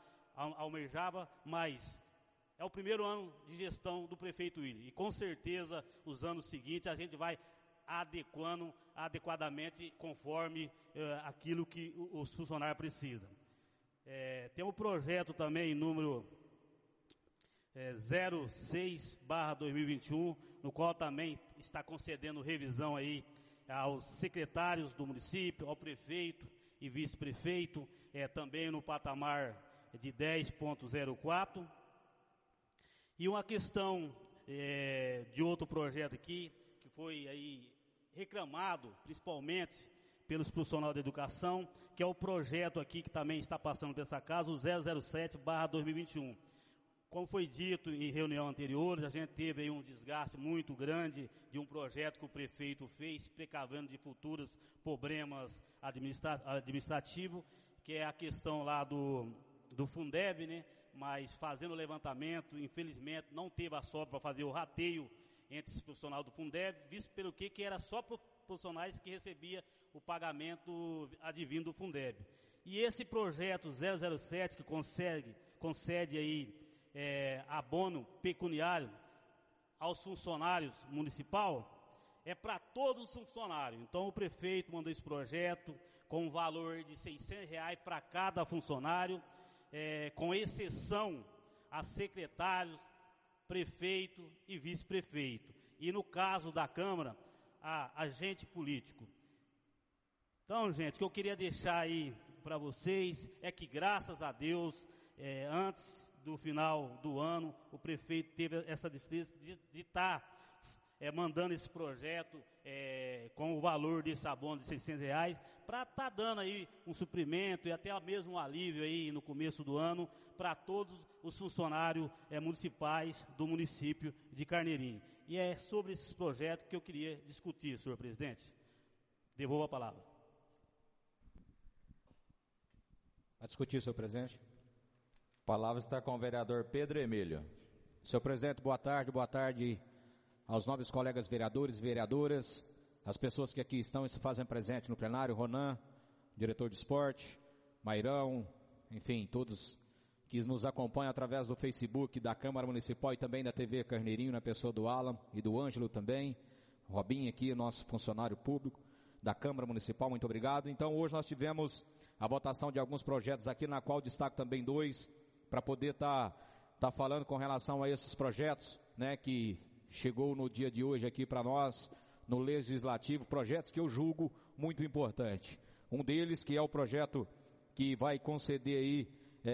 mas é o primeiro ano de gestão do prefeito Willio. E com certeza, os anos seguintes, a gente vai adequando adequadamente conforme aquilo que os funcionários precisam. Tem um projeto também, número 06/2021, no qual também está concedendo revisão aí aos secretários do município, ao prefeito e vice-prefeito, também no patamar de 10,04. E uma questão de outro projeto aqui, que foi aí reclamado, principalmente pelos profissionais da educação, que é o projeto aqui que também está passando por essa casa, o 007/2021. Como foi dito em reunião anterior, a gente teve aí um desgaste muito grande de um projeto que o prefeito fez, precavendo de futuros problemas administrativos, que é a questão lá do Fundeb, né? Mas fazendo o levantamento, infelizmente, não teve a sobra para fazer o rateio entre os profissionais do Fundeb, visto pelo que era só profissionais que recebia o pagamento advindo do Fundeb. E esse projeto 007, que concede aí abono pecuniário aos funcionários municipais, é para todos os funcionários. Então o prefeito mandou esse projeto com um valor de R$600 para cada funcionário, com exceção a secretários, prefeito e vice-prefeito. E no caso da Câmara, a agente político. Então, gente, o que eu queria deixar aí para vocês é que, graças a Deus, antes do final do ano, o prefeito teve essa destreza de estar mandando esse projeto com o valor desse abono de R$600, para estar dando aí um suprimento e até mesmo um alívio aí no começo do ano para todos os funcionários municipais do município de Carneirinho. E é sobre esses projetos que eu queria discutir, senhor presidente. Devolvo a palavra. A discutir, senhor presidente. A palavra está com o vereador Pedro Emílio. Senhor presidente, boa tarde aos nobres colegas vereadores e vereadoras, as pessoas que aqui estão e se fazem presente no plenário, Ronan, diretor de esporte, Mairão, enfim, todos que nos acompanham através do Facebook da Câmara Municipal e também da TV Carneirinho, na pessoa do Alan e do Ângelo também, Robinho aqui, nosso funcionário público da Câmara Municipal, muito obrigado. Então hoje nós tivemos a votação de alguns projetos aqui, na qual destaco também 2, para poder estar falando com relação a esses projetos, né, que chegou no dia de hoje aqui para nós, no Legislativo, projetos que eu julgo muito importante. Um deles que é o projeto que vai conceder aí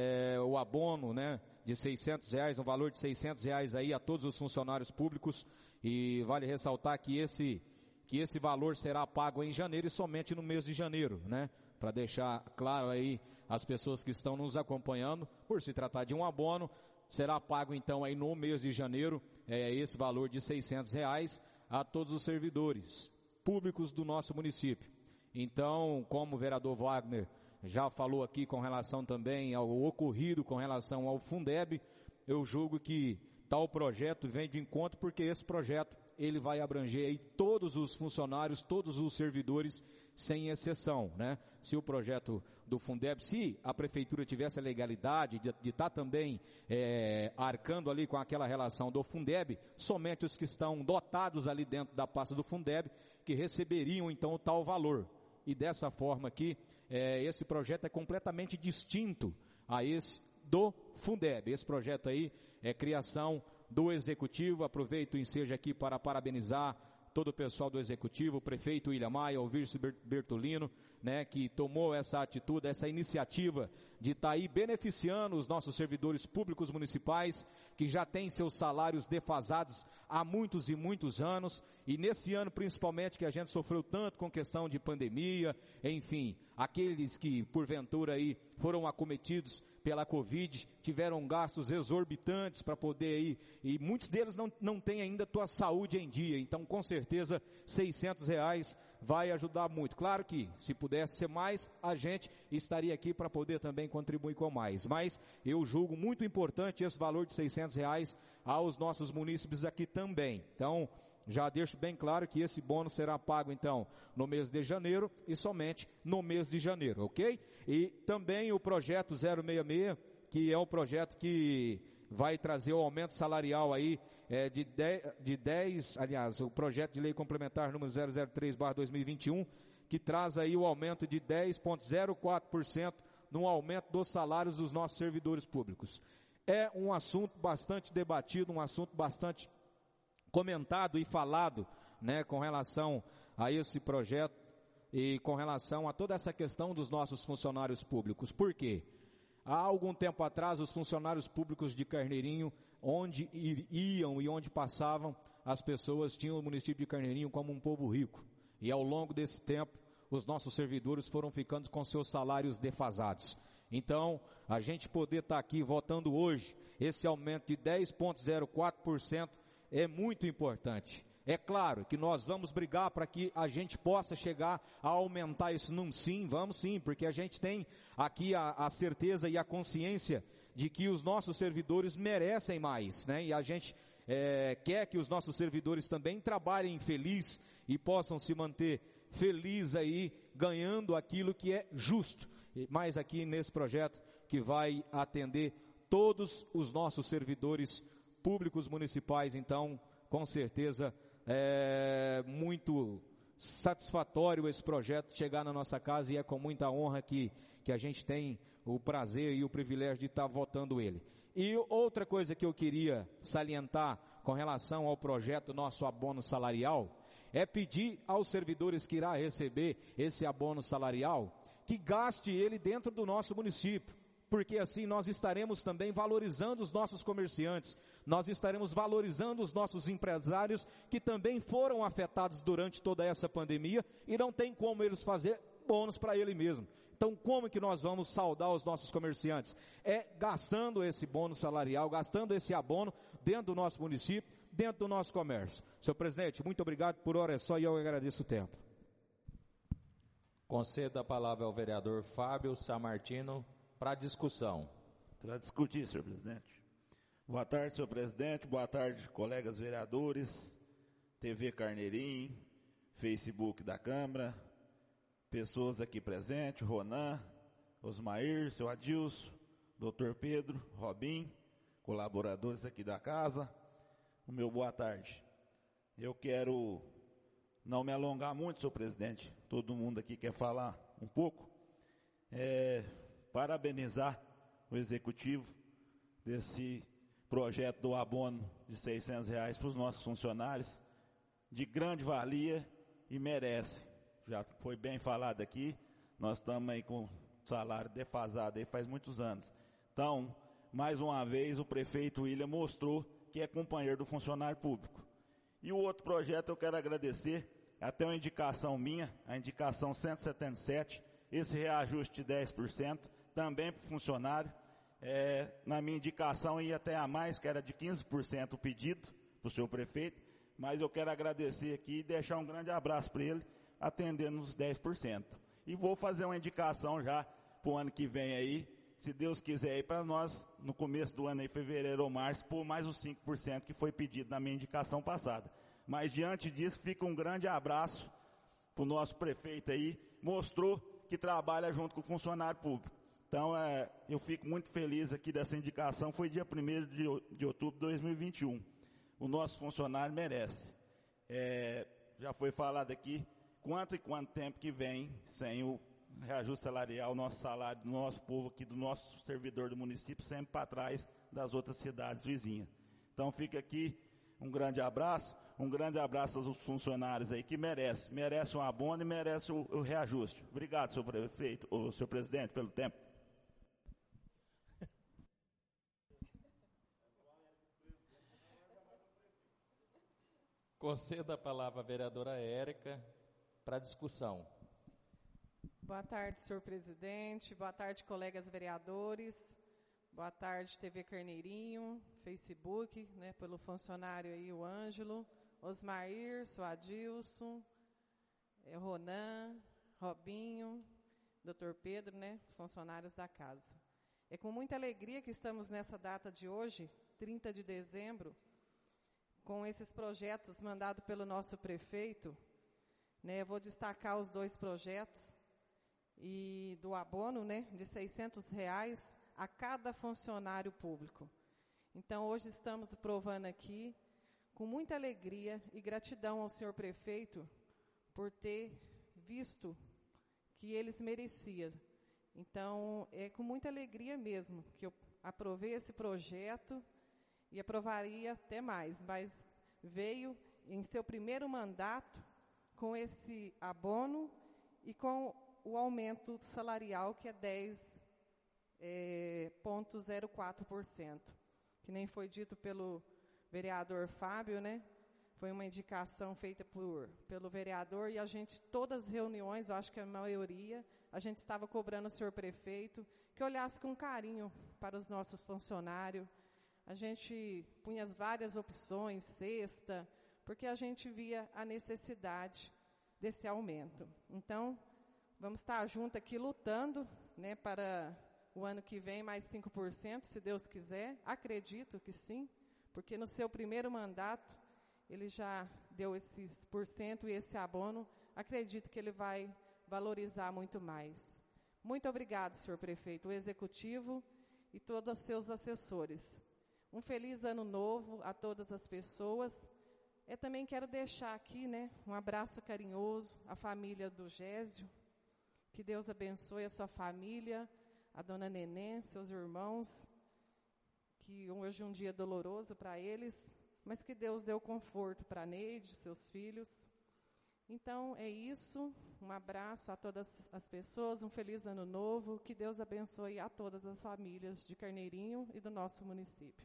o abono, né, de R$600, no valor de R$600 aí a todos os funcionários públicos, e vale ressaltar que esse valor será pago em janeiro e somente no mês de janeiro, né, para deixar claro aí as pessoas que estão nos acompanhando, por se tratar de um abono, será pago então aí no mês de janeiro, esse valor de R$600 a todos os servidores públicos do nosso município. Então, como o vereador Wagner já falou aqui com relação também ao ocorrido com relação ao Fundeb, eu julgo que tal projeto vem de encontro, porque esse projeto ele vai abranger aí todos os funcionários, todos os servidores, sem exceção, né? Se o projeto do Fundeb, se a prefeitura tivesse a legalidade de estar também arcando ali com aquela relação do Fundeb, somente os que estão dotados ali dentro da pasta do Fundeb, que receberiam então o tal valor. E dessa forma aqui, esse projeto é completamente distinto a esse do Fundeb. Esse projeto aí é criação do Executivo. Aproveito o ensejo aqui para parabenizar todo o pessoal do Executivo, o prefeito William Maia, o vice Bertolino, né, que tomou essa atitude, essa iniciativa de estar aí beneficiando os nossos servidores públicos municipais, que já têm seus salários defasados há muitos e muitos anos, e nesse ano principalmente que a gente sofreu tanto com questão de pandemia, enfim, aqueles que porventura aí foram acometidos pela Covid, tiveram gastos exorbitantes para poder ir, e muitos deles não têm ainda a tua saúde em dia, então com certeza R$600 vai ajudar muito. Claro que se pudesse ser mais, a gente estaria aqui para poder também contribuir com mais, mas eu julgo muito importante esse valor de R$600 aos nossos munícipes aqui também. Então, já deixo bem claro que esse bônus será pago então no mês de janeiro e somente no mês de janeiro, ok? E também o projeto 066, que é um projeto que vai trazer o aumento salarial aí de 10, aliás, o projeto de lei complementar número 003/2021, que traz aí o aumento de 10,04% no aumento dos salários dos nossos servidores públicos. É um assunto bastante debatido, um assunto bastante comentado e falado, né, com relação a esse projeto e com relação a toda essa questão dos nossos funcionários públicos. Por quê? Há algum tempo atrás, os funcionários públicos de Carneirinho, onde iam e onde passavam, as pessoas tinham o município de Carneirinho como um povo rico. E ao longo desse tempo, os nossos servidores foram ficando com seus salários defasados. Então, a gente poder estar aqui votando hoje, esse aumento de 10,04% é muito importante. É claro que nós vamos brigar para que a gente possa chegar a aumentar isso num sim, vamos sim, porque a gente tem aqui a certeza e a consciência de que os nossos servidores merecem mais, né? E a gente quer que os nossos servidores também trabalhem feliz e possam se manter felizes aí, ganhando aquilo que é justo. Mas aqui nesse projeto que vai atender todos os nossos servidores públicos municipais, então, com certeza, é muito satisfatório esse projeto chegar na nossa casa, e é com muita honra que a gente tem o prazer e o privilégio de estar votando ele. E outra coisa que eu queria salientar com relação ao projeto nosso abono salarial, é pedir aos servidores que irá receber esse abono salarial, que gaste ele dentro do nosso município. porque assim nós estaremos também valorizando os nossos comerciantes, nós estaremos valorizando os nossos empresários que também foram afetados durante toda essa pandemia e não tem como eles fazer bônus para ele mesmo. Então como que nós vamos saudar os nossos comerciantes? É gastando esse bônus salarial, gastando esse abono dentro do nosso município, dentro do nosso comércio. Senhor presidente, muito obrigado, por hora é só e eu agradeço o tempo. Concedo a palavra ao vereador Fábio Samartino para discussão. Para discutir, senhor presidente. Boa tarde, senhor presidente. Boa tarde, colegas vereadores, TV Carneirinho, Facebook da Câmara, pessoas aqui presentes, Ronan, Osmair, seu Adilson, doutor Pedro, Robin, colaboradores aqui da casa. O meu boa tarde. Eu quero não me alongar muito, senhor presidente. Todo mundo aqui quer falar um pouco. Parabenizar o executivo desse projeto do abono de R$600 para os nossos funcionários, de grande valia e merece. Já foi bem falado aqui, nós estamos aí com salário defasado aí faz muitos anos. Então, mais uma vez, o prefeito William mostrou que é companheiro do funcionário público. E o outro projeto eu quero agradecer, até uma indicação minha, a indicação 177, esse reajuste de 10%, também para o funcionário. Na minha indicação ia até a mais, que era de 15% o pedido para o senhor prefeito, mas eu quero agradecer aqui e deixar um grande abraço para ele, atendendo os 10%. E vou fazer uma indicação já para o ano que vem aí, se Deus quiser aí para nós, no começo do ano aí, fevereiro ou março, por mais os 5% que foi pedido na minha indicação passada. Mas diante disso, fica um grande abraço para o nosso prefeito aí, mostrou que trabalha junto com o funcionário público. Então, eu fico muito feliz aqui dessa indicação, foi dia 1º de outubro de 2021. O nosso funcionário merece. Já foi falado aqui, quanto tempo que vem sem o reajuste salarial, nosso salário, do nosso povo aqui, do nosso servidor do município, sempre para trás das outras cidades vizinhas. Então, fica aqui um grande abraço aos funcionários aí que merece um abono e merece o reajuste. Obrigado, senhor prefeito, senhor presidente, pelo tempo. Conceda a palavra à vereadora Érica para discussão. Boa tarde, senhor presidente. Boa tarde, colegas vereadores. Boa tarde, TV Carneirinho, Facebook, pelo funcionário aí, o Ângelo, Osmair, seu Adilson, Ronan, Robinho, doutor Pedro, funcionários da casa. É com muita alegria que estamos nessa data de hoje, 30 de dezembro, com esses projetos mandados pelo nosso prefeito. Eu vou destacar os 2 projetos e do abono, de R$600 a cada funcionário público. Então, hoje estamos provando aqui, com muita alegria e gratidão ao senhor prefeito por ter visto que eles mereciam. Então, é com muita alegria mesmo que eu aprovei esse projeto e aprovaria até mais, mas veio em seu primeiro mandato com esse abono e com o aumento salarial, que é 10,04%, que nem foi dito pelo vereador Fábio, Foi uma indicação feita pelo vereador e a gente, todas as reuniões, eu acho que a maioria, a gente estava cobrando o senhor prefeito que olhasse com carinho para os nossos funcionários. A gente punha as várias opções, cesta, porque a gente via a necessidade desse aumento. Então, vamos estar juntos aqui lutando, para o ano que vem mais 5%, se Deus quiser. Acredito que sim, porque no seu primeiro mandato, ele já deu esses porcento e esse abono. Acredito que ele vai valorizar muito mais. Muito obrigado, senhor prefeito, o executivo e todos os seus assessores. Um feliz ano novo a todas as pessoas. Eu também quero deixar aqui, um abraço carinhoso à família do Gésio. Que Deus abençoe a sua família, a dona Nenê, seus irmãos. Que hoje é um dia doloroso para eles, mas que Deus dê o conforto para a Neide, seus filhos. Então, é isso. Um abraço a todas as pessoas, um feliz ano novo. Que Deus abençoe a todas as famílias de Carneirinho e do nosso município.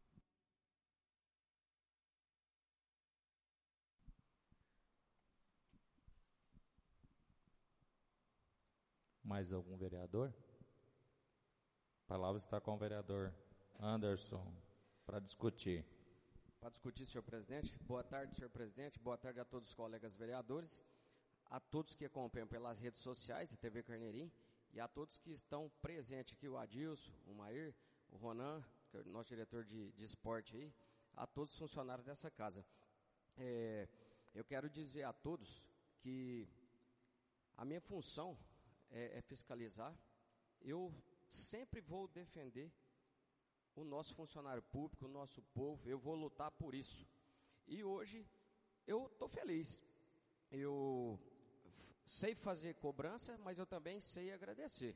Mais algum vereador? A palavra está com o vereador Anderson para discutir. Para discutir, senhor presidente. Boa tarde, senhor presidente. Boa tarde a todos os colegas vereadores, a todos que acompanham pelas redes sociais da TV Carneirinho e a todos que estão presentes aqui, o Adilson, o Mair, o Ronan, que é o nosso diretor de esporte aí, a todos os funcionários dessa casa. Eu quero dizer a todos que a minha função é fiscalizar. Eu sempre vou defender o nosso funcionário público, o nosso povo, eu vou lutar por isso. E hoje eu estou feliz. Eu sei fazer cobrança, mas eu também sei agradecer.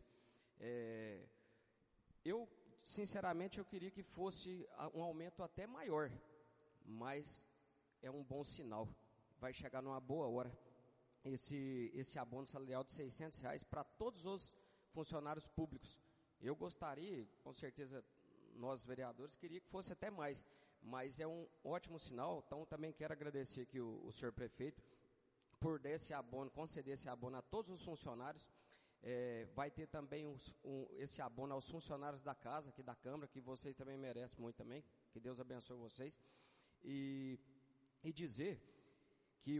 Eu, sinceramente, eu queria que fosse um aumento até maior, mas é um bom sinal. Vai chegar numa boa hora esse abono salarial de R$600 para todos os funcionários públicos. Eu gostaria, com certeza, nós vereadores queríamos que fosse até mais, mas é um ótimo sinal. Então também quero agradecer aqui o senhor prefeito por dar esse abono, conceder esse abono a todos os funcionários. Vai ter também esse abono aos funcionários da casa, aqui da Câmara, que vocês também merecem muito também, que Deus abençoe vocês, e dizer que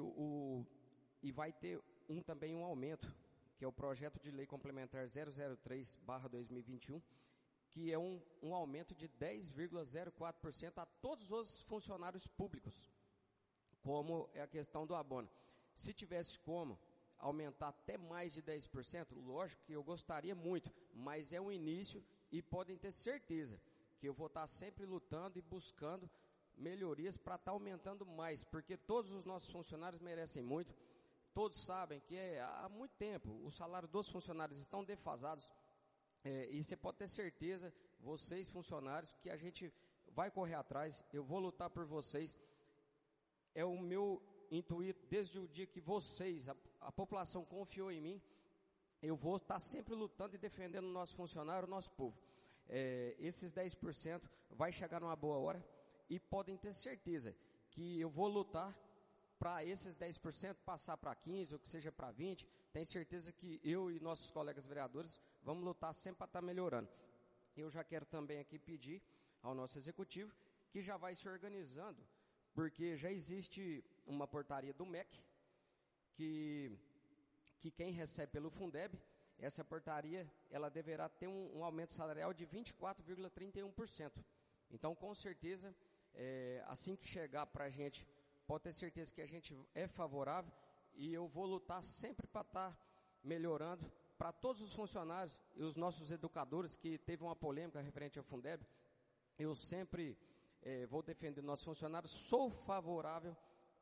e vai ter também um aumento, que é o projeto de lei complementar 003/2021, que é um aumento de 10,04% a todos os funcionários públicos, como é a questão do abono. Se tivesse como aumentar até mais de 10%, lógico que eu gostaria muito, mas é um início e podem ter certeza que eu vou estar sempre lutando e buscando melhorias para estar aumentando mais, porque todos os nossos funcionários merecem muito. Todos sabem que há muito tempo o salário dos funcionários estão defasados. E você pode ter certeza, vocês funcionários, que a gente vai correr atrás, eu vou lutar por vocês. É o meu intuito, desde o dia que vocês, a população confiou em mim, eu vou estar sempre lutando e defendendo o nosso funcionário, o nosso povo. Esses 10% vai chegar numa boa hora e podem ter certeza que eu vou lutar para esses 10% passar para 15%, ou que seja para 20%, tenho certeza que eu e nossos colegas vereadores vamos lutar sempre para estar melhorando. Eu já quero também aqui pedir ao nosso executivo que já vai se organizando, porque já existe uma portaria do MEC, que quem recebe pelo Fundeb, essa portaria, ela deverá ter um aumento salarial de 24,31%. Então, com certeza, assim que chegar para a gente, pode ter certeza que a gente é favorável e eu vou lutar sempre para estar melhorando para todos os funcionários e os nossos educadores, que teve uma polêmica referente ao Fundeb. Eu sempre vou defender nossos funcionários, sou favorável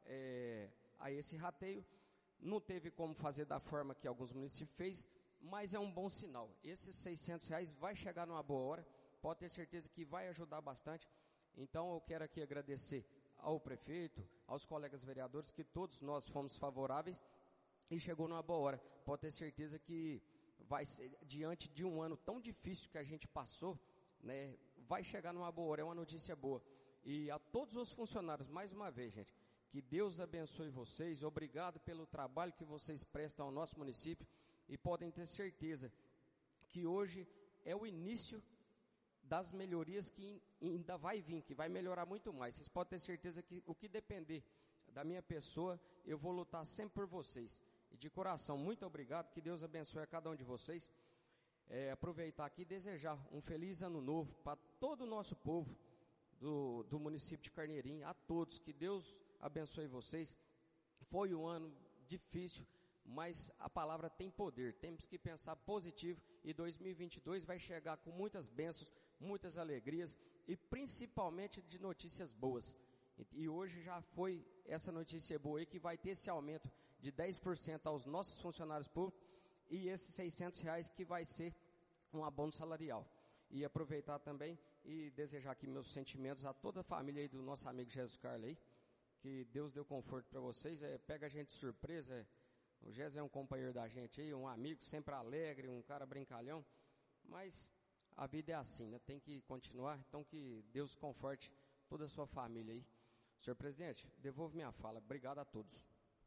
a esse rateio. Não teve como fazer da forma que alguns municípios fez, mas é um bom sinal. Esses R$600 vai chegar numa boa hora, pode ter certeza que vai ajudar bastante. Então eu quero aqui agradecer ao prefeito, aos colegas vereadores, que todos nós fomos favoráveis e chegou numa boa hora. Pode ter certeza que vai ser, diante de um ano tão difícil que a gente passou, né, vai chegar numa boa hora, é uma notícia boa. E a todos os funcionários, mais uma vez, gente, que Deus abençoe vocês, obrigado pelo trabalho que vocês prestam ao nosso município, e podem ter certeza que hoje é o início das melhorias que ainda vai vir, que vai melhorar muito mais. Vocês podem ter certeza que o que depender da minha pessoa, eu vou lutar sempre por vocês. E de coração, muito obrigado, que Deus abençoe a cada um de vocês. Aproveitar aqui e desejar um feliz ano novo para todo o nosso povo do município de Carneirinho, a todos, que Deus abençoe vocês. Foi um ano difícil, mas a palavra tem poder, temos que pensar positivo, e 2022 vai chegar com muitas bênçãos, muitas alegrias e principalmente de notícias boas. E hoje já foi essa notícia boa aí, que vai ter esse aumento de 10% aos nossos funcionários públicos e esses R$600 que vai ser um abono salarial. E aproveitar também e desejar aqui meus sentimentos a toda a família aí do nosso amigo Jesus Carlos aí, que Deus deu conforto para vocês, pega a gente de surpresa. O Gés é um companheiro da gente aí, um amigo, sempre alegre, um cara brincalhão, mas a vida é assim, né? Tem que continuar, então que Deus conforte toda a sua família aí. Senhor presidente, devolvo minha fala. Obrigado a todos.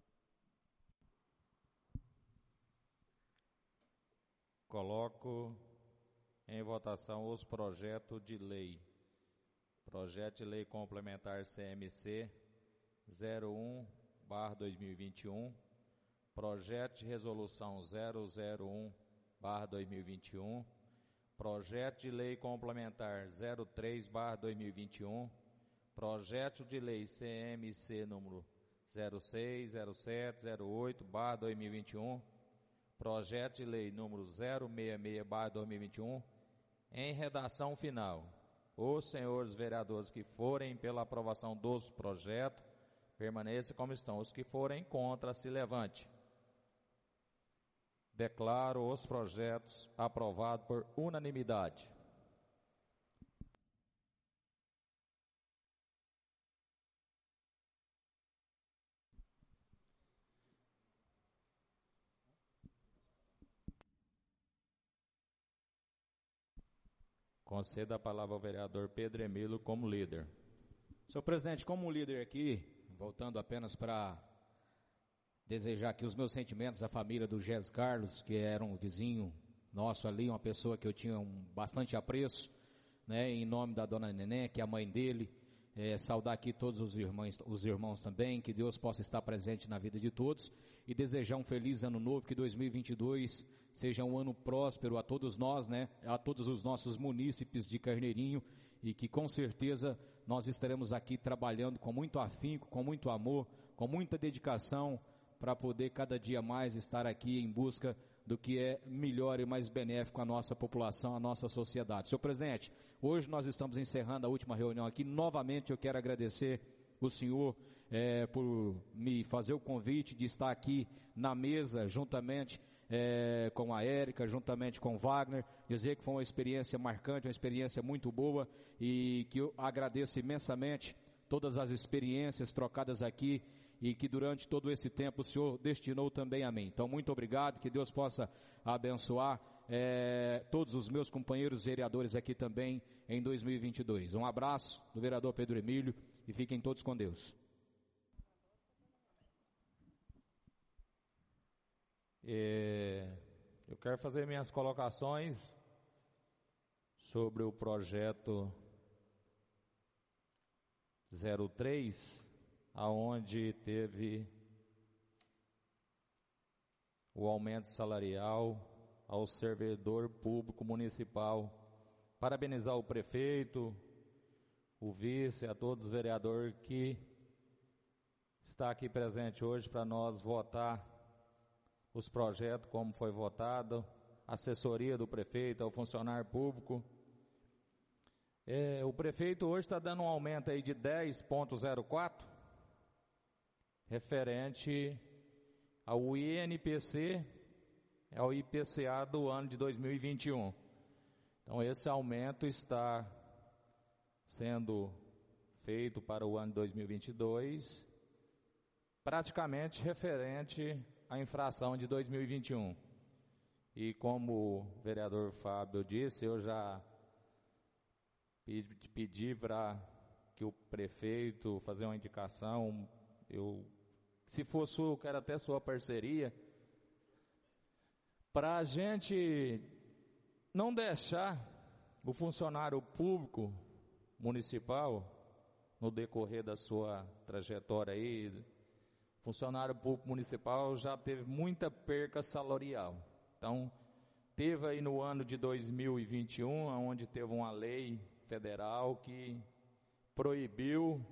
Coloco em votação os projetos de lei. Projeto de lei complementar CMC 01/2021, projeto de resolução 001/2021, projeto de lei complementar 03/2021, projeto de lei CMC número 06, 07, 08/2021, projeto de lei número 066/2021, em redação final. Os senhores vereadores que forem pela aprovação dos projetos, permaneçam como estão. Os que forem contra, se levante. Declaro os projetos aprovados por unanimidade. Conceda a palavra ao vereador Pedro Emílio como líder. Senhor presidente, como líder aqui, voltando apenas para desejar aqui os meus sentimentos à família do Gés Carlos, que era um vizinho nosso ali, uma pessoa que eu tinha bastante apreço, né, em nome da dona Neném, que é a mãe dele, saudar aqui todos os irmãos também, que Deus possa estar presente na vida de todos, e desejar um feliz ano novo, que 2022 seja um ano próspero a todos nós, né, a todos os nossos munícipes de Carneirinho, e que com certeza nós estaremos aqui trabalhando com muito afinco, com muito amor, com muita dedicação, para poder cada dia mais estar aqui em busca do que é melhor e mais benéfico à nossa população, à nossa sociedade. Senhor presidente, hoje nós estamos encerrando a última reunião aqui. Novamente eu quero agradecer o senhor por me fazer o convite de estar aqui na mesa juntamente com a Érica, juntamente com o Wagner, dizer que foi uma experiência marcante, uma experiência muito boa, e que eu agradeço imensamente todas as experiências trocadas aqui, e que durante todo esse tempo o senhor destinou também a mim. Então, muito obrigado, que Deus possa abençoar todos os meus companheiros vereadores aqui também em 2022. Um abraço do vereador Pedro Emílio, e fiquem todos com Deus. Eu quero fazer minhas colocações sobre o projeto 03, aonde teve o aumento salarial ao servidor público municipal. Parabenizar o prefeito, o vice, a todos os vereadores que está aqui presente hoje para nós votar os projetos como foi votado, assessoria do prefeito, ao funcionário público. O prefeito hoje está dando um aumento aí de 10,04, referente ao INPC, ao IPCA do ano de 2021. Então esse aumento está sendo feito para o ano de 2022, praticamente referente à inflação de 2021. E como o vereador Fábio disse, eu já pedi para que o prefeito fazer uma indicação. Se fosse eu quero até sua parceria, para a gente não deixar o funcionário público municipal, no decorrer da sua trajetória aí, funcionário público municipal já teve muita perca salarial. Então, teve aí no ano de 2021, onde teve uma lei federal que proibiu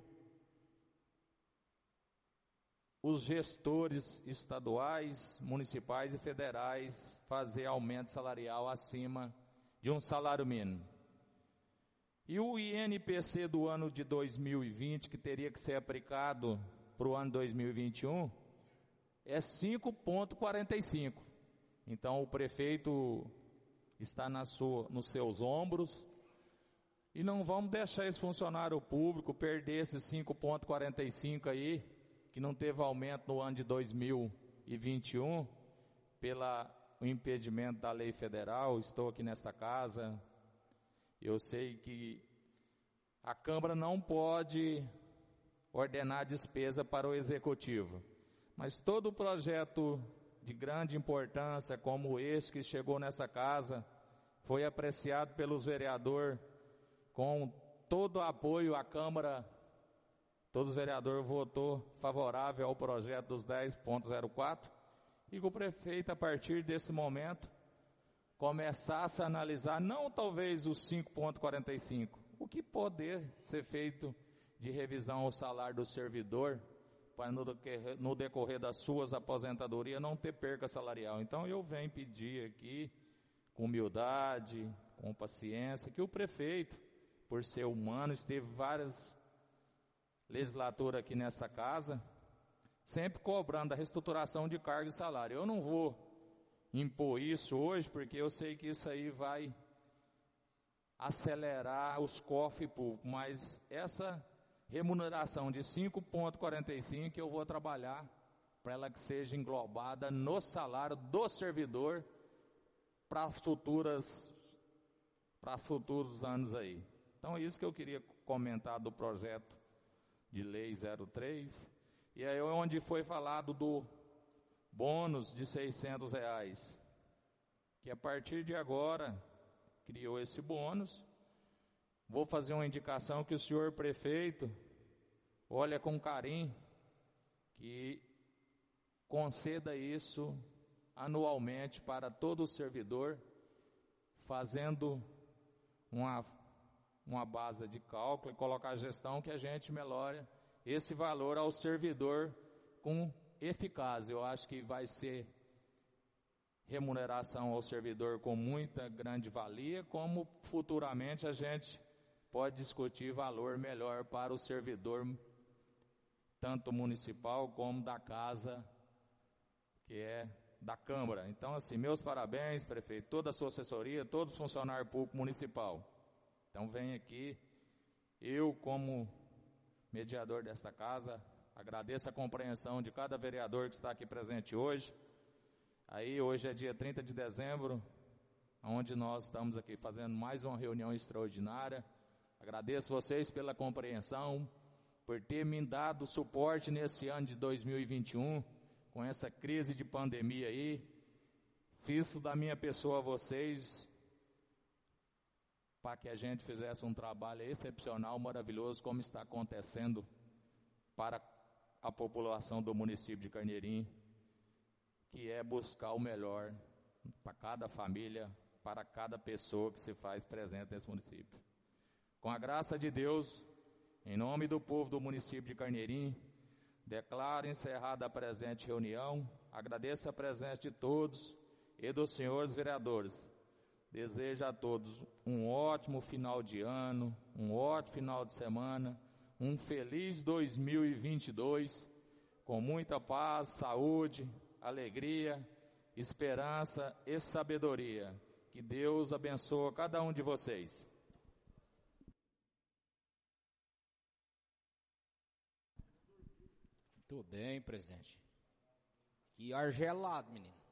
os gestores estaduais, municipais e federais fazer aumento salarial acima de um salário mínimo. E o INPC do ano de 2020, que teria que ser aplicado para o ano 2021, é 5,45. Então o prefeito está nos seus ombros E não vamos deixar esse funcionário público perder esses 5,45 aí, que não teve aumento no ano de 2021, pelo impedimento da lei federal. Estou aqui nesta casa, eu sei que a Câmara não pode ordenar despesa para o Executivo, mas todo projeto de grande importância, como esse que chegou nessa casa, foi apreciado pelos vereadores com todo o apoio. A Câmara, todos os vereadores votou favorável ao projeto dos 10,04, e que o prefeito, a partir desse momento, começasse a analisar, não talvez os 5,45, o que poder ser feito de revisão ao salário do servidor, para no decorrer das suas aposentadorias não ter perca salarial. Então eu venho pedir aqui, com humildade, com paciência, que o prefeito, por ser humano, esteve várias legislaturas aqui nessa casa, sempre cobrando a reestruturação de cargo e salário. Eu não vou impor isso hoje, porque eu sei que isso aí vai acelerar os cofres públicos, mas essa remuneração de 5,45 eu vou trabalhar para ela que seja englobada no salário do servidor para futuros anos aí. Então é isso que eu queria comentar do projeto de lei 03, e aí onde foi falado do bônus de R$600, que a partir de agora criou esse bônus. Vou fazer uma indicação que o senhor prefeito olha com carinho, que conceda isso anualmente para todo servidor, fazendo uma base de cálculo e colocar a gestão, que a gente melhore esse valor ao servidor com eficácia. Eu acho que vai ser remuneração ao servidor com muita grande valia, como futuramente a gente pode discutir valor melhor para o servidor, tanto municipal como da casa, que é da Câmara. Então, assim, meus parabéns, prefeito, toda a sua assessoria, todo funcionário público municipal. Então, vem aqui, eu como mediador desta casa, agradeço a compreensão de cada vereador que está aqui presente hoje. Aí, hoje é dia 30 de dezembro, onde nós estamos aqui fazendo mais uma reunião extraordinária. Agradeço vocês pela compreensão, por ter me dado suporte nesse ano de 2021, com essa crise de pandemia aí. Fiz da minha pessoa a vocês, para que a gente fizesse um trabalho excepcional, maravilhoso, como está acontecendo para a população do município de Carneirinho, que é buscar o melhor para cada família, para cada pessoa que se faz presente nesse município. Com a graça de Deus, em nome do povo do município de Carneirinho, declaro encerrada a presente reunião. Agradeço a presença de todos e dos senhores vereadores. Desejo a todos um ótimo final de ano, um ótimo final de semana, um feliz 2022, com muita paz, saúde, alegria, esperança e sabedoria. Que Deus abençoe cada um de vocês. Muito bem, presidente. Que ar gelado, menino.